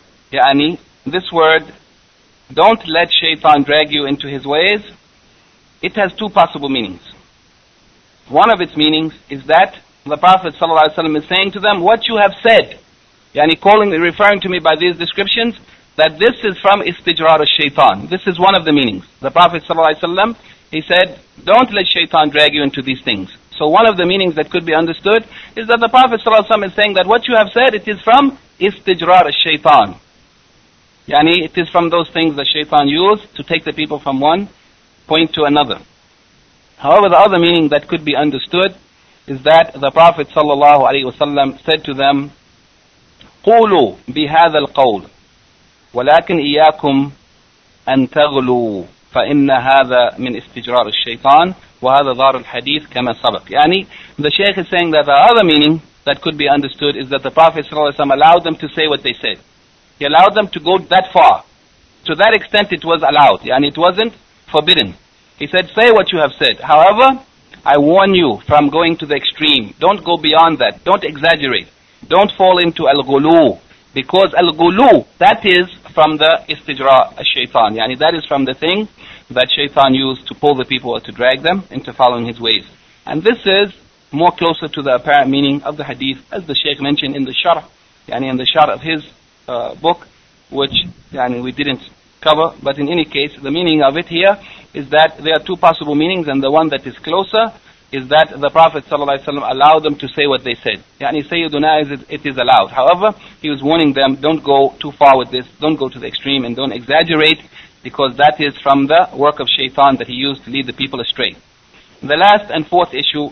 don't let shaitan drag you into his ways, it has two possible meanings. One of its meanings is that the Prophet ﷺ is saying to them, what you have said, referring to me by these descriptions, that this is from istijrar al-shaitan. This is one of the meanings. The Prophet ﷺ, he said, don't let shaitan drag you into these things. So one of the meanings that could be understood is that the Prophet ﷺ is saying that what you have said, it is from istijrar al-shaitan. It is from those things that shaitan used to take the people from one point to another. However, the other meaning that could be understood is that the Prophet ﷺ said to them, قولوا بهذا القول ولكن إياكم أن تغلوا فإن هذا من استجرار الشيطان وهذا ضار الحديث كما سبق. The Shaykh is saying that the other meaning that could be understood is that the Prophet ﷺ allowed them to say what they said. He allowed them to go that far. To that extent it was allowed. It wasn't forbidden. He said, say what you have said. However, I warn you from going to the extreme. Don't go beyond that. Don't exaggerate. Don't fall into al-ghulu. Because al-ghulu, that is from the istijra al-shaytan. That is from the thing that shaitan used to pull the people or to drag them into following his ways. And this is more closer to the apparent meaning of the hadith, as the Shaykh mentioned in the sharh, in the sharh of his book, which we didn't cover. But in any case, the meaning of it here is that there are two possible meanings, and the one that is closer is that the Prophet ﷺ allowed them to say what they said. Sayyiduna, it is allowed. However, he was warning them, don't go too far with this, don't go to the extreme, and don't exaggerate, because that is from the work of shaitan that he used to lead the people astray. The last and fourth issue,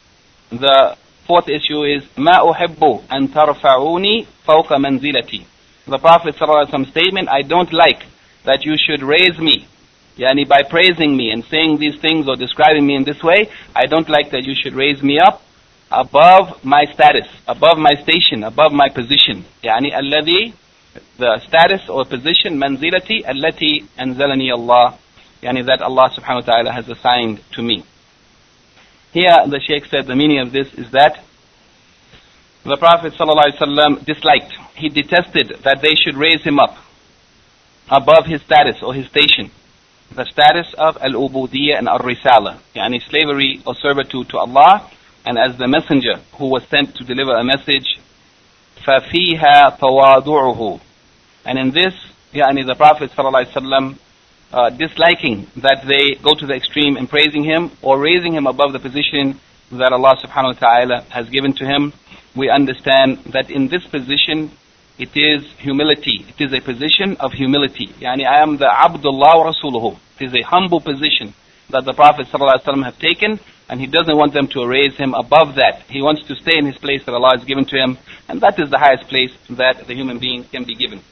is مَا أُحِبُّ أَن تَرْفَعُونِي فَوْقَ مَنْزِلَتِي. The Prophet ﷺ statement, I don't like that you should raise me, by praising me and saying these things or describing me in this way. I don't like that you should raise me up above my status, above my station, above my position. الذي, the status or position, manzilati, allati anzalani Allah, that Allah subhanahu wa ta'ala has assigned to me. Here the Shaykh said the meaning of this is that the Prophet ﷺ disliked, he detested that they should raise him up above his status or his station, the status of al-ubudiyya and al-risala, slavery or servitude to Allah, and as the messenger who was sent to deliver a message. فَفِيهَا تَوَاضُعُهُ. And in this, the Prophet ﷺ disliking that they go to the extreme in praising him or raising him above the position that Allah subhanahu wa ta'ala has given to him, we understand that in this position it is humility. It is a position of humility. I am the Abdullah wa Rasuluhu. It is a humble position that the Prophet ﷺ have taken, and he doesn't want them to raise him above that. He wants to stay in his place that Allah has given to him, and that is the highest place that the human being can be given.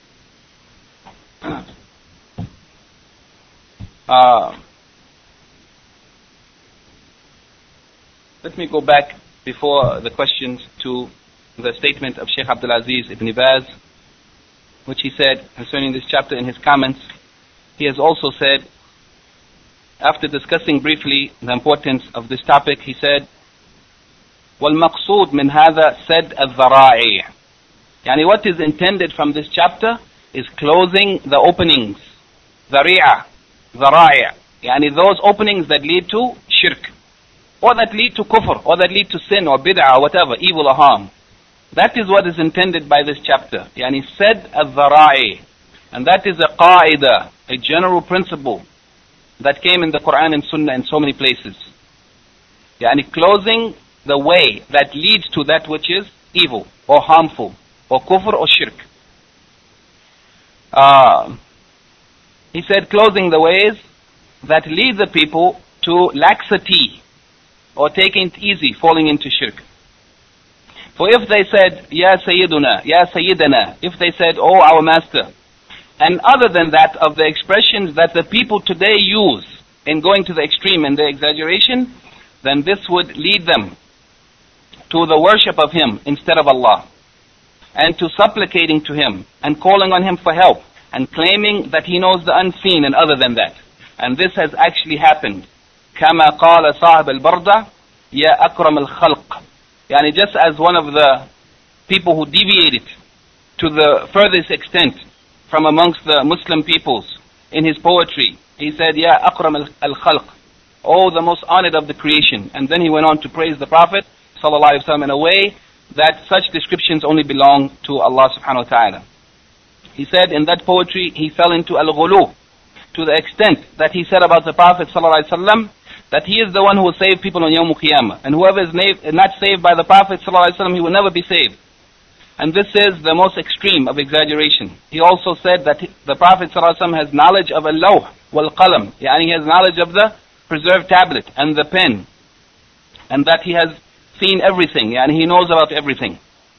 Let me go back before the questions to the statement of Sheikh Abdul Aziz ibn Baz, which he said concerning this chapter in his comments. He has also said, after discussing briefly the importance of this topic, he said, وَالْمَقْصُودُ مِنْ هَذَا سَدْ الذَّرَائِعِ. What is intended from this chapter is closing the openings, ذَرَائِعِ, those openings that lead to shirk, or that lead to kufr, or that lead to sin or bid'ah or whatever, evil or harm. That is what is intended by this chapter. Said al-dhara'i. And that is a qaida, a general principle that came in the Quran and Sunnah in so many places. Closing the way that leads to that which is evil or harmful or kufr or shirk. He said closing the ways that lead the people to laxity or taking it easy, falling into shirk. For if they said, Ya Sayyiduna, Ya Sayyidana, if they said, Oh our Master, and other than that of the expressions that the people today use in going to the extreme and the exaggeration, then this would lead them to the worship of him instead of Allah, and to supplicating to him and calling on him for help and claiming that he knows the unseen and other than that. And this has actually happened. كما قال صاحب البردة يا أكرم الخلق. Just as one of the people who deviated to the furthest extent from amongst the Muslim peoples in his poetry, he said, Ya Akram al-Khalq, oh the most honored of the creation. And then he went on to praise the Prophet ﷺ in a way that such descriptions only belong to Allah subhanahu wa ta'ala. He said in that poetry, he fell into al-ghulu, to the extent that he said about the Prophet ﷺ that he is the one who will save people on Yawm al-Qiyamah. And whoever is not saved by the Prophet ﷺ, he will never be saved. And this is the most extreme of exaggeration. He also said that the Prophet ﷺ has knowledge of al-lawh wal-qalam. He has knowledge of the preserved tablet and the pen. And that he has seen everything. He knows about everything.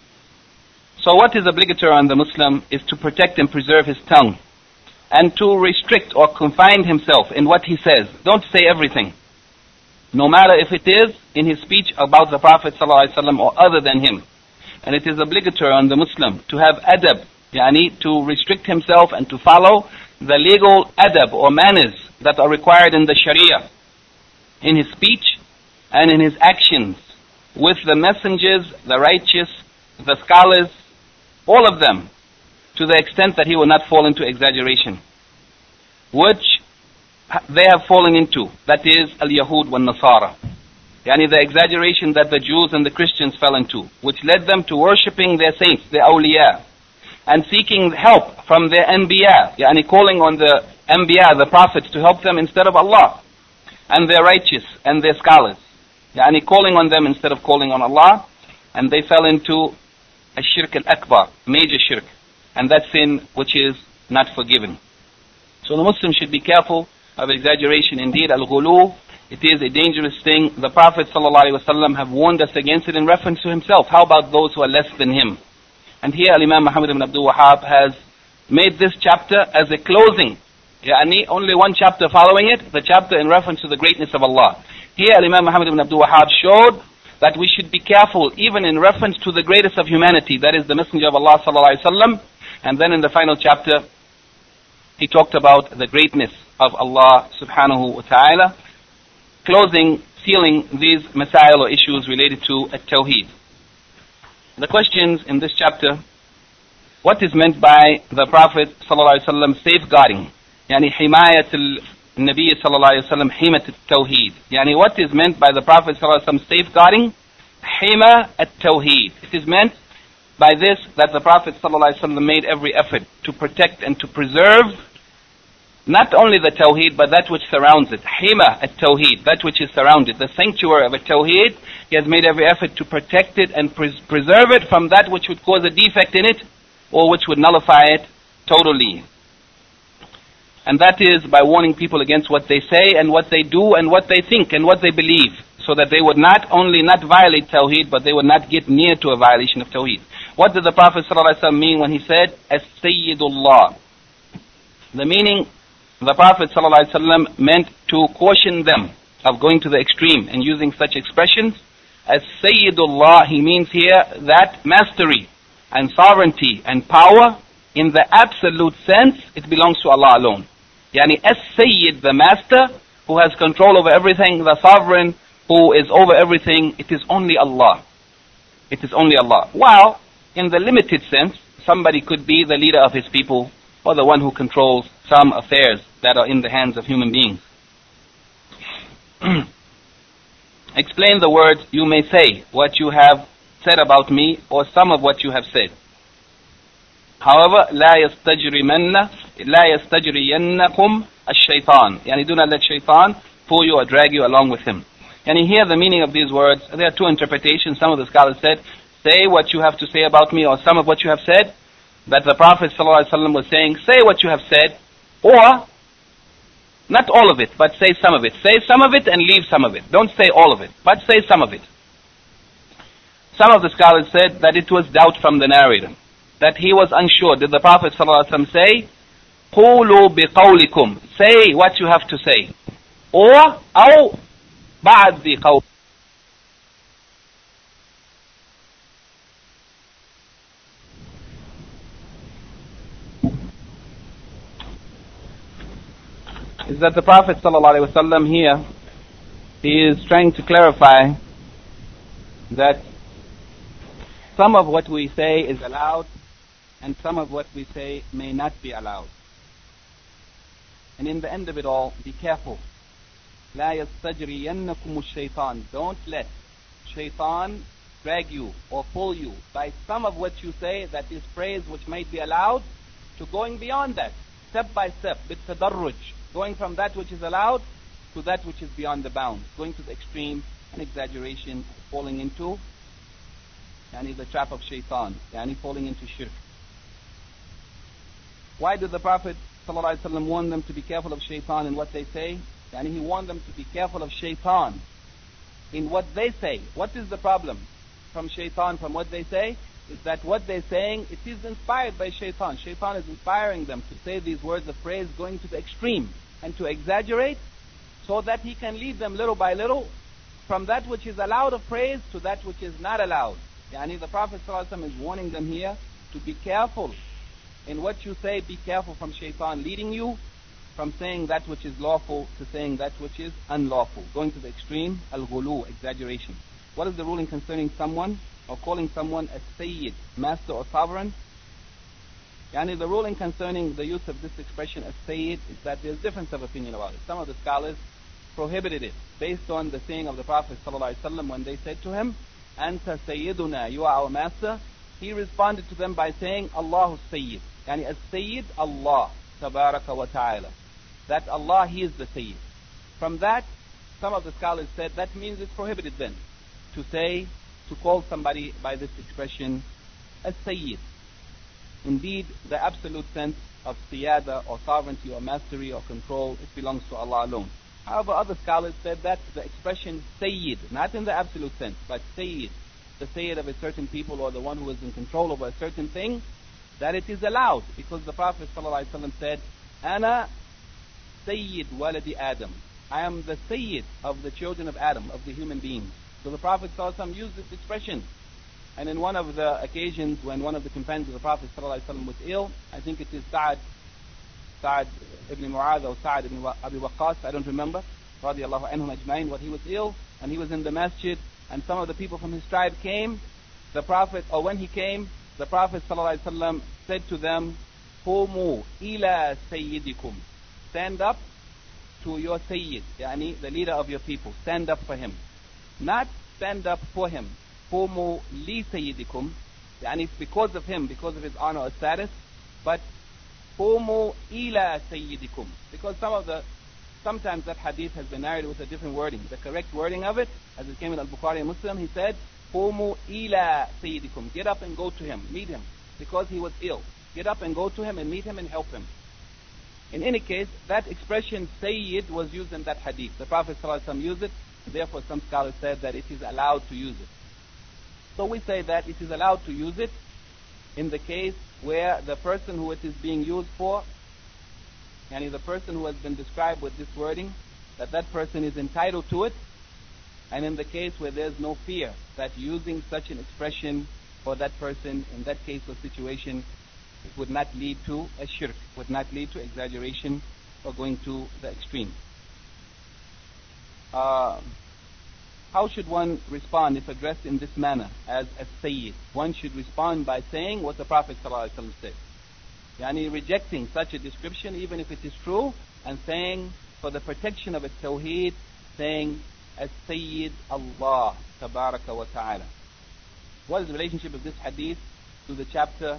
So what is obligatory on the Muslim is to protect and preserve his tongue, and to restrict or confine himself in what he says. Don't say everything, no matter if it is in his speech about the Prophet ﷺ or other than him. And it is obligatory on the Muslim to have adab, to restrict himself and to follow the legal adab or manners that are required in the Sharia, in his speech and in his actions, with the messengers, the righteous, the scholars, all of them, to the extent that he will not fall into exaggeration, which they have fallen into, that is al-Yahud wal-Nasara. The exaggeration that the Jews and the Christians fell into, which led them to worshipping their saints, their awliya, and seeking help from their anbiya, calling on the anbiya, the prophets, to help them instead of Allah, and their righteous and their scholars, calling on them instead of calling on Allah. And they fell into a shirk al-akbar, major shirk, and that sin which is not forgiven. So the Muslim should be careful of exaggeration. Indeed, al-ghulu, it is a dangerous thing. The Prophet ﷺ have warned us against it in reference to himself. How about those who are less than him? And here Imam Muhammad ibn Abdul Wahhab has made this chapter as a closing. Only one chapter following it, the chapter in reference to the greatness of Allah. Here Imam Muhammad ibn Abdul Wahhab showed that we should be careful even in reference to the greatest of humanity, that is the Messenger of Allah ﷺ. And then in the final chapter, he talked about the greatness of Allah subhanahu wa ta'ala, closing, sealing these masail or issues related to at-Tawheed. The questions in this chapter: what is meant by the Prophet ﷺ safeguarding, himayat النبي صلى الله عليه وسلم حمى التوحيد. يعني what is meant by the Prophet صلى الله عليه وسلم safeguarding حمى التوحيد? It is meant by this that the Prophet صلى الله عليه وسلم made every effort to protect and to preserve not only the Tawheed, but that which surrounds it. Hima at-Tawheed, that which is surrounded. The sanctuary of a Tawheed, he has made every effort to protect it and preserve it from that which would cause a defect in it, or which would nullify it totally. And that is by warning people against what they say and what they do and what they think and what they believe, so that they would not only not violate Tawheed, but they would not get near to a violation of Tawheed. What did the Prophet ﷺ mean when he said, As-Sayyidullah? The meaning, the Prophet ﷺ meant to caution them of going to the extreme and using such expressions. As Sayyidullah, he means here that mastery and sovereignty and power in the absolute sense, it belongs to Allah alone. Yani as Sayyid, the master who has control over everything, the sovereign who is over everything, it is only Allah. It is only Allah. While in the limited sense, somebody could be the leader of his people or the one who controls some affairs that are in the hands of human beings. Explain the words, you may say what you have said about me or some of what you have said. However, لا يستجرينكم الشيطان. Yani do not let shaitan pull you or drag you along with him. And here the meaning of these words, there are two interpretations. Some of the scholars said, say what you have to say about me or some of what you have said. That the Prophet ﷺ was saying, say what you have said, or not all of it, but say some of it. Say some of it and leave some of it. Don't say all of it, but say some of it. Some of the scholars said that it was doubt from the narrator, that he was unsure. Did the Prophet ﷺ say, قُولُوا بِقَوْلِكُمْ, say what you have to say, or أَوْ بَعْدِ قَوْلِ. Is that the Prophet ﷺ here, he is trying to clarify that some of what we say is allowed and some of what we say may not be allowed. And in the end of it all, be careful. لا يستجرينكم الشيطان. Don't let shaitan drag you or pull you by some of what you say that is praise which might be allowed to going beyond that, step by step, بالتدرج, going from that which is allowed to that which is beyond the bounds, going to the extreme and exaggeration, falling into the trap of shaitan, falling into shirk. Why did the Prophet ﷺ warn them to be careful of shaitan in what they say? He warned them to be careful of shaitan in what they say. What is the problem from shaitan, from what they say? Is that what they're saying, it is inspired by shaitan. Shaitan is inspiring them to say these words of praise going to the extreme and to exaggerate, so that he can lead them little by little from that which is allowed of praise to that which is not allowed. The Prophet ﷺ is warning them here to be careful in what you say. Be careful from shaitan leading you from saying that which is lawful to saying that which is unlawful, going to the extreme, al-ghulu, exaggeration. What is the ruling concerning someone or calling someone a sayyid, master or sovereign? The ruling concerning the use of this expression as sayyid is that there's difference of opinion about it. Some of the scholars prohibited it based on the saying of the Prophet ﷺ when they said to him, Anta sayyiduna, you are our master. He responded to them by saying, Allahu sayyid. As sayyid, Allah, tabaraka wa ta'ala. That Allah, He is the sayyid. From that, some of the scholars said that means it's prohibited then to call somebody by this expression as sayyid. Indeed, the absolute sense of siyada or sovereignty or mastery or control, it belongs to Allah alone. However, other scholars said that the expression sayyid, not in the absolute sense, but sayyid, the sayyid of a certain people or the one who is in control over a certain thing, that it is allowed, because the Prophet ﷺ said, Ana sayyid waladi Adam. I am the sayyid of the children of Adam, of the human beings. So the Prophet ﷺ used this expression. And in one of the occasions when one of the companions of the Prophet ﷺ was ill, I think it is Sa'ad ibn Mu'adh or Sa'ad ibn Abi Waqqas, I don't remember, radiyallahu anhum ajma'in, what he was ill, and he was in the masjid, and some of the people from his tribe came. When he came, the Prophet to your Sayyid, yani the leader of your people. Stand up for him. Not stand up for him. قوموا لسيدكم, yani it's because of him, because of his honor or status, but قوموا إلى سيدكم, because sometimes that hadith has been narrated with a different wording. The correct wording of it, as it came in Al-Bukhari and Muslim, he said, قوموا إلى سيدكم, get up and go to him, meet him, because he was ill. Get up and go to him and meet him and help him. In any case, that expression Sayyid was used in that hadith. The Prophet ﷺ used it, therefore some scholars said that it is allowed to use it. So we say that it is allowed to use it in the case where the person who it is being used for, yani the person who has been described with this wording, that person is entitled to it, and in the case where there's no fear that using such an expression for that person in that case or situation, it would not lead to a shirk, would not lead to exaggeration or going to the extreme. How should one respond if addressed in this manner as a Sayyid? One should respond by saying what the Prophet ﷺ said. Yani rejecting such a description even if it is true, and saying for the protection of a Tawheed, saying As-Sayyid Allah Tabaraka wa Ta'ala. What is the relationship of this hadith to the chapter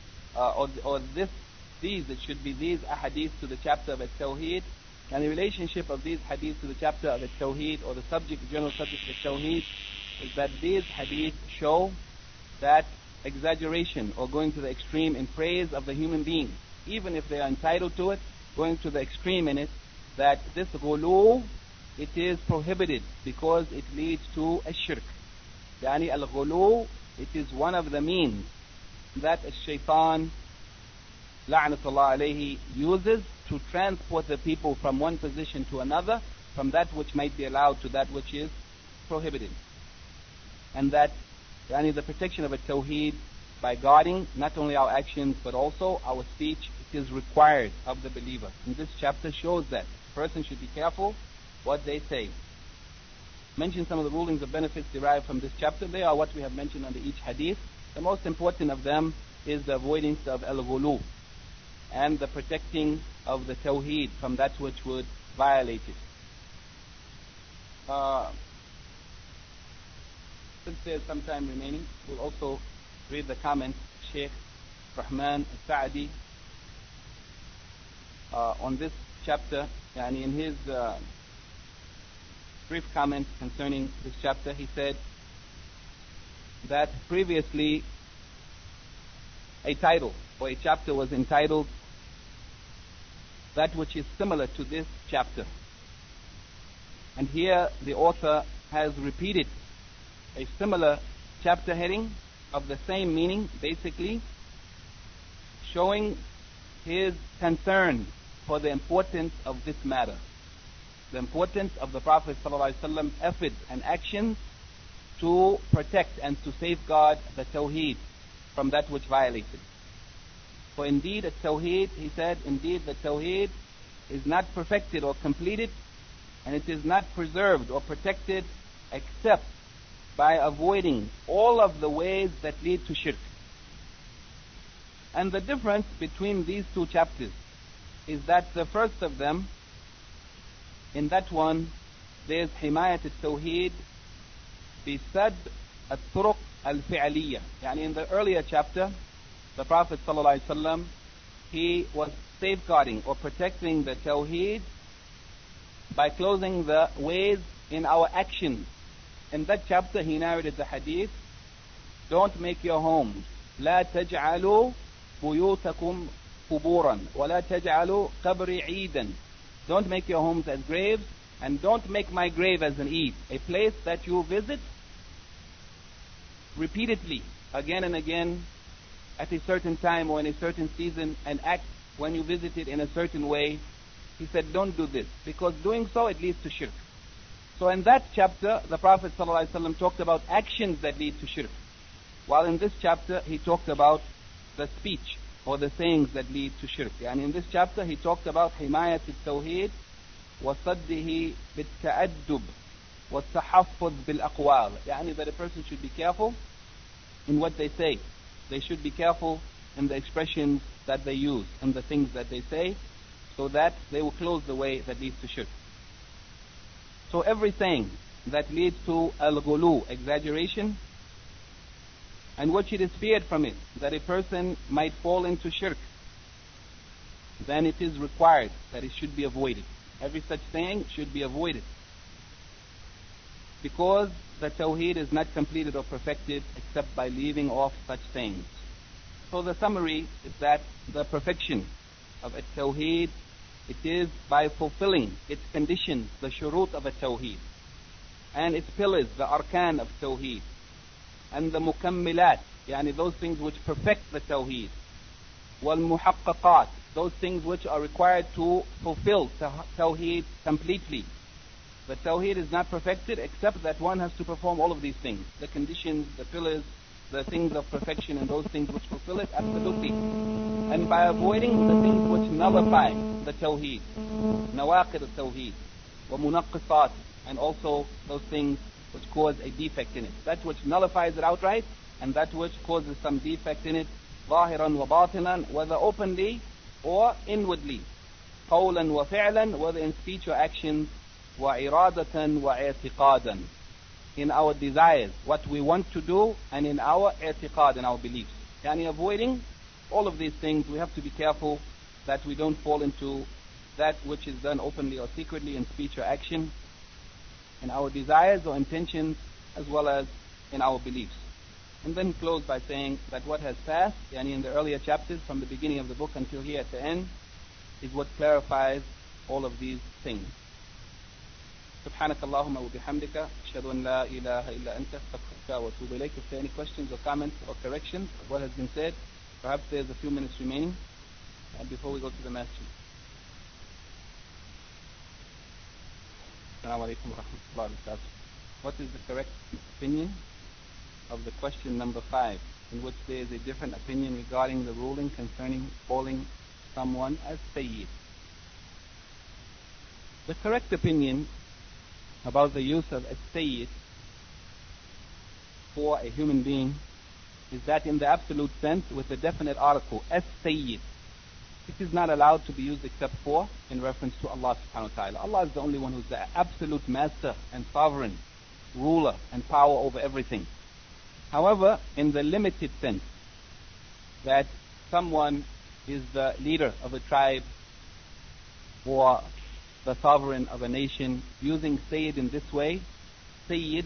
it should be these ahadith to the chapter of At-Tawheed, and the relationship of these hadiths to the chapter of At-Tawheed, or the general subject of Tawheed, is that these hadiths show that exaggeration or going to the extreme in praise of the human being, even if they are entitled to it, going to the extreme in it, that this ghulu, it is prohibited because it leads to a shirk. Yani al-ghulu, it is one of the means that a shaitan, la'natullah alayhi, uses to transport the people from one position to another, from that which might be allowed to that which is prohibited. And that yani the protection of a tawheed by guarding not only our actions but also our speech, it is required of the believer. And this chapter shows that a person should be careful what they say. Mention some of the rulings of benefits derived from this chapter. They are what we have mentioned under each hadith. The most important of them is the avoidance of al-ghulu and the protecting of the tawheed from that which would violate it. Since there's some time remaining, we'll also read the comments of Sheikh Rahman Al-Sa'di on this chapter. And in his brief comments concerning this chapter, he said that previously a title or a chapter was entitled that which is similar to this chapter. And here the author has repeated a similar chapter heading of the same meaning, basically showing his concern for the importance of this matter, the importance of the Prophet ﷺ efforts and actions to protect and to safeguard the tawheed from that which violates it. For indeed a tawheed, he said, indeed the tawheed is not perfected or completed, and it is not preserved or protected except by avoiding all of the ways that lead to shirk. And the difference between these two chapters is that the first of them, in that one, there's himayat al-tawheed bisad al-turuq al-fi'aliyah. Yani in the earlier chapter, the Prophet ﷺ, he was safeguarding or protecting the tawheed by closing the ways in our actions. In that chapter, he narrated the hadith, don't make your homes, لا تجعلوا بيوتكم قبورا ولا تجعلوا قبري عيدا. Don't make your homes as graves, and don't make my grave as an Eid, a place that you visit repeatedly, again and again, at a certain time or in a certain season, and act when you visit it in a certain way. He said, don't do this, because doing so, it leads to shirk. So in that chapter, the Prophet ﷺ talked about actions that lead to shirk, while in this chapter, he talked about the speech or the sayings that lead to shirk. And in this chapter, he talked about himayat al-tawheed وصده بالتأدب والتحفظ بالأقوال. يعني that a person should be careful in what they say. They should be careful in the expressions that they use and the things that they say, so that they will close the way that leads to shirk. So everything that leads to al-ghulu, exaggeration, and which it is feared from it that a person might fall into shirk, then it is required that it should be avoided. Every such thing should be avoided, because the tawheed is not completed or perfected except by leaving off such things. So the summary is that the perfection of a tawheed, it is by fulfilling its conditions, the shurut of a tawheed, and its pillars, the arkan of tawheed, and the mukammilat, yani those things which perfect the tawheed, wal muhaqqaqat, those things which are required to fulfill tawheed completely. The tawheed is not perfected except that one has to perform all of these things, the conditions, the pillars, the things of perfection, and those things which fulfill it absolutely. And by avoiding the things which nullify the tawheed, nawaqid al-tawheed, wa munaqqisat, and also those things which cause a defect in it. That which nullifies it outright, and that which causes some defect in it, ظاهرا وباطنا, whether openly or inwardly, قولا وفعلا, whether in speech or action, وإرادة وإعتقادا, in our desires, what we want to do, and in our i'tiqad, in our beliefs. Yani avoiding all of these things, we have to be careful that we don't fall into that which is done openly or secretly in speech or action, in our desires or intentions, as well as in our beliefs. And then close by saying that what has passed, yani in the earlier chapters, from the beginning of the book until here at the end, is what clarifies all of these things. سبحانك اللهم وبحمدك أشهد أن لا إله إلا أنت أستغفرك وأتوب إليك. If there are any questions or comments or corrections of what has been said, perhaps there's a few minutes remaining before we go to the masjid. Assalamu alaikum wa rahmatullahi wa barakatuh. What is the correct opinion of the question number 5, in which there is a different opinion regarding the ruling concerning calling someone as Sayyid? The correct opinion about the use of as-Sayyid for a human being is that in the absolute sense, with the definite article, as-Sayyid, it is not allowed to be used except for in reference to Allah subhanahu wa ta'ala. Allah is the only one who is the absolute master and sovereign, ruler and power over everything. However, in the limited sense that someone is the leader of a tribe or the sovereign of a nation, using Sayyid in this way, Sayyid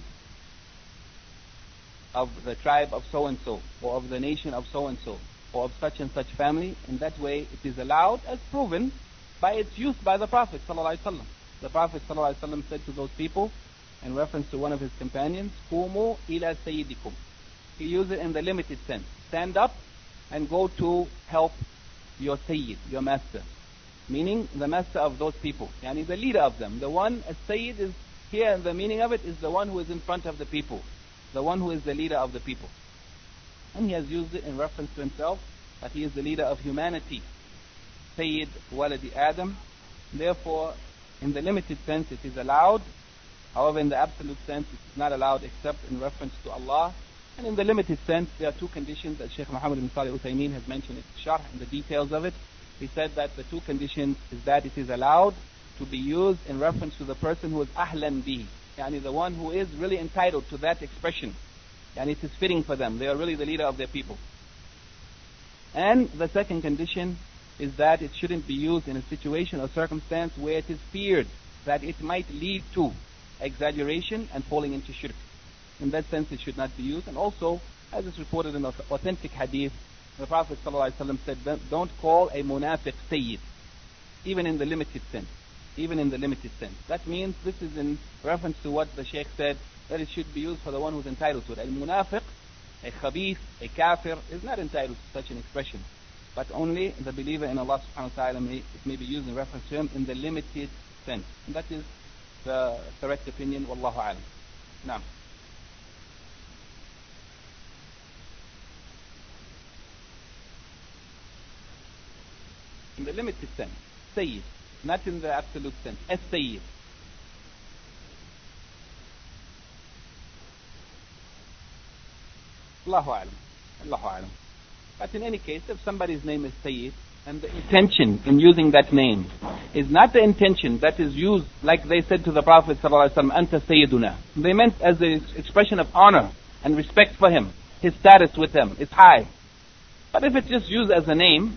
of the tribe of so-and-so, or of the nation of so-and-so, or of such and such family, in that way it is allowed, as proven by its use by the Prophet ﷺ. The Prophet ﷺ said to those people, in reference to one of his companions, قُومُوا إِلَى سَيِّدِكُمْ. He used it in the limited sense. Stand up and go to help your Sayyid, your master. Meaning the master of those people, yani the leader of them. The one, as Sayyid is here, the meaning of it is the one who is in front of the people, the one who is the leader of the people. And he has used it in reference to himself, that he is the leader of humanity, Sayyid Waladi Adam. Therefore, in the limited sense it is allowed. However, in the absolute sense it is not allowed except in reference to Allah. And in the limited sense, there are two conditions that Shaykh Muhammad ibn Salih Uthaymeen has mentioned in Sharh and the details of it. He said that the two conditions is that it is allowed to be used in reference to the person who is ahlan bihi, yani the one who is really entitled to that expression, and it is fitting for them. They are really the leader of their people. And the second condition is that it shouldn't be used in a situation or circumstance where it is feared that it might lead to exaggeration and falling into shirk. In that sense it should not be used. And also, as is reported in the authentic hadith, the Prophet ﷺ said, don't call a munafiq Sayyid, even in the limited sense. Even in the limited sense. That means this is in reference to what the Shaykh said, that it should be used for the one who is entitled to it. A munafiq, a khabith, a kafir, is not entitled to such an expression. But only the believer in Allah subhanahu wa ta'ala it may be used in reference to him in the limited sense. And that is the correct opinion, wallahu alam. Now. In the limited sense, Sayyid, not in the absolute sense, as Sayyid. Allahu alam. Allahu alam. But in any case, if somebody's name is Sayyid, and the intention in using that name is not the intention that is used like they said to the Prophet ﷺ, Anta Sayyiduna. They meant as an expression of honor and respect for him. His status with them is high. But if it's just used as a name,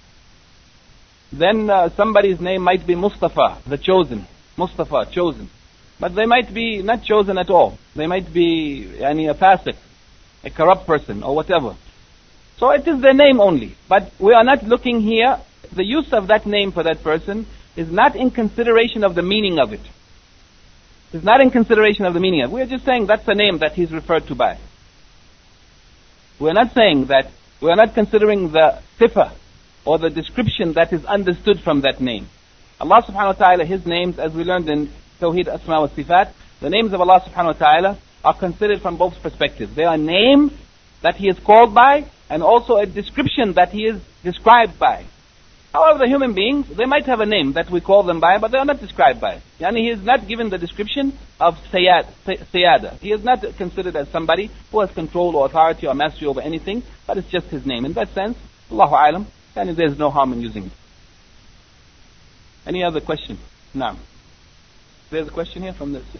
then somebody's name might be Mustafa, the chosen. Mustafa, chosen. But they might be not chosen at all. They might be a fasiq, a corrupt person or whatever. So it is their name only. But we are not looking here, the use of that name for that person is not in consideration of the meaning of it. It's not in consideration of the meaning of it. We are just saying that's the name that he's referred to by. We are not saying that, we are not considering the sifa or the description that is understood from that name. Allah subhanahu wa ta'ala, His names, as we learned in Tawheed Asma wa Sifat, the names of Allah subhanahu wa ta'ala are considered from both perspectives. They are names that He is called by, and also a description that He is described by. However, the human beings, they might have a name that we call them by, but they are not described by. He is not given the description of Sayyada. He is not considered as somebody who has control or authority or mastery over anything, but it's just his name. In that sense, Allahu A'lam, and there's no harm in using it. Any other question? No. There's a question here from this.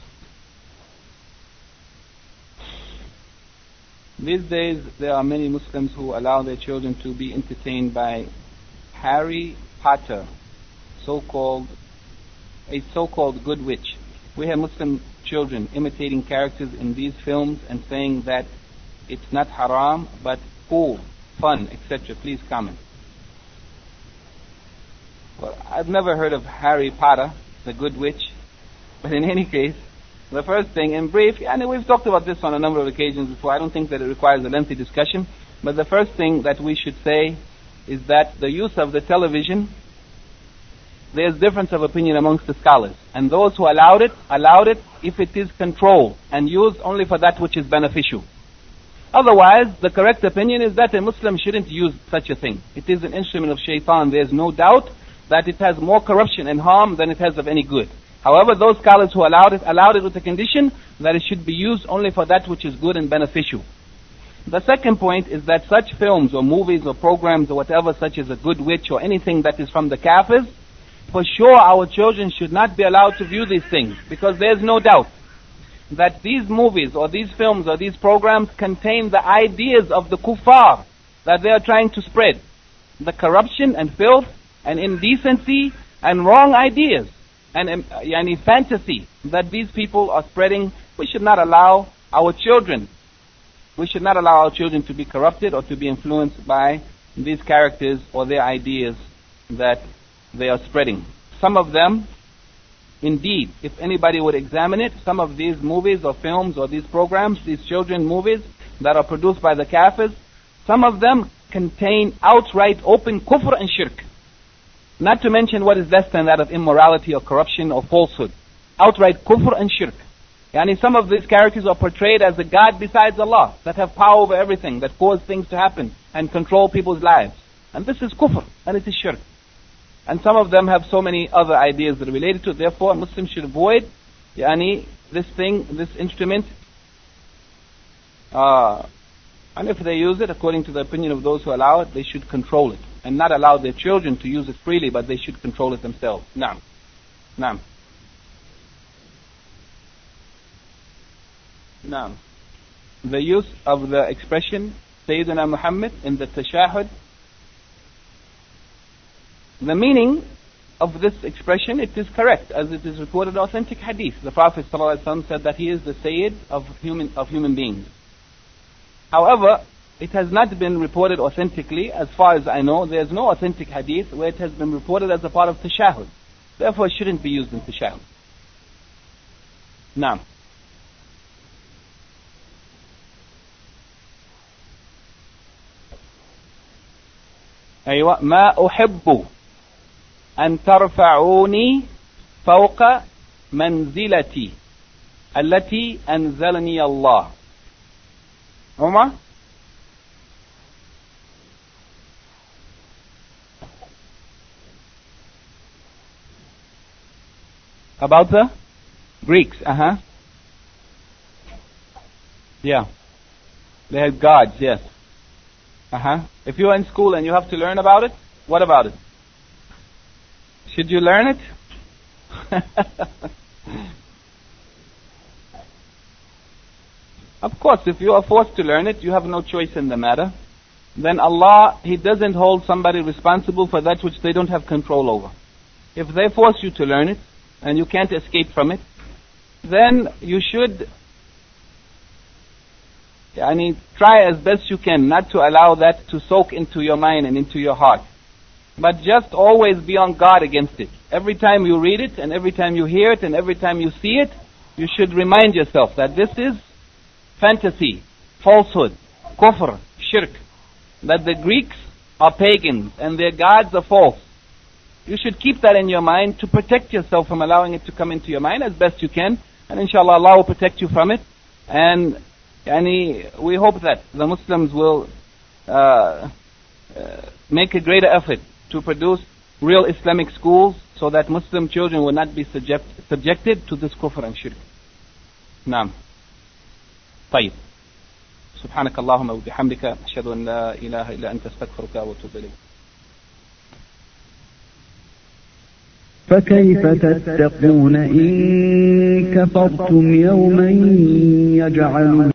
These days, there are many Muslims who allow their children to be entertained by Harry Potter, a so-called good witch. We have Muslim children imitating characters in these films and saying that it's not haram, but cool, fun, etc. Please comment. Well, I've never heard of Harry Potter, the good witch, but in any case, the first thing, in brief, and we've talked about this on a number of occasions before, I don't think that it requires a lengthy discussion, but the first thing that we should say is that the use of the television, there's difference of opinion amongst the scholars. And those who allowed it if it is controlled and used only for that which is beneficial. Otherwise, the correct opinion is that a Muslim shouldn't use such a thing. It is an instrument of shaitan. There's no doubt that it has more corruption and harm than it has of any good. However, those scholars who allowed it with the condition that it should be used only for that which is good and beneficial. The second point is that such films or movies or programs or whatever, such as a good witch or anything that is from the kafirs, for sure our children should not be allowed to view these things, because there's no doubt that these movies or these films or these programs contain the ideas of the kuffar that they are trying to spread. The corruption and filth and indecency and wrong ideas and fantasy that these people are spreading. We should not allow our children to be corrupted or to be influenced by these characters or their ideas that they are spreading. Some of them, indeed, if anybody would examine it, some of these movies or films or these programs, these children movies that are produced by the kafirs, some of them contain outright open kufr and shirk. Not to mention what is less than that of immorality or corruption or falsehood. Outright kufr and shirk. Some of these characters are portrayed as a god besides Allah, that have power over everything, that cause things to happen and control people's lives. And this is kufr, and it is shirk. And some of them have so many other ideas that are related to it. Therefore, Muslims should avoid this thing, this instrument. And if they use it, according to the opinion of those who allow it, they should control it. And not allow their children to use it freely, but they should control it themselves. Naam. Naam. Naam. The use of the expression Sayyidina Muhammad in the tashahhud, the meaning of this expression, it is correct as it is reported in authentic hadith. The Prophet ﷺ said that he is the Sayyid of human beings. However, it has not been reported authentically. As far as I know, there is no authentic hadith where it has been reported as a part of tashahhud. Therefore, it shouldn't be used in tashahhud. Naam. أيوة ما أحب أن ترفعوني فوق منزلتي التي أنزلني الله. Umar? About the Greeks, Yeah. They had gods, yes. If you are in school and you have to learn about it, What about it? Should you learn it? Of course, if you are forced to learn it, you have no choice in the matter. Then Allah, He doesn't hold somebody responsible for that which they don't have control over. If they force you to learn it, and you can't escape from it, then you should try as best you can not to allow that to soak into your mind and into your heart. But just always be on guard against it. Every time you read it, and every time you hear it, and every time you see it, you should remind yourself that this is fantasy, falsehood, kufr, shirk. That the Greeks are pagans and their gods are false. You should keep that in your mind to protect yourself from allowing it to come into your mind as best you can. And inshallah, Allah will protect you from it. And we hope that the Muslims will make a greater effort to produce real Islamic schools so that Muslim children will not be subjected to this kufr and shirk. Naam. طيب. سبحانك اللهم وبحمدك أشهد أن لا إله إلا أنت استغفرك وأتوب إليك. فكيف تتقون إن كفرتم يوما يجعل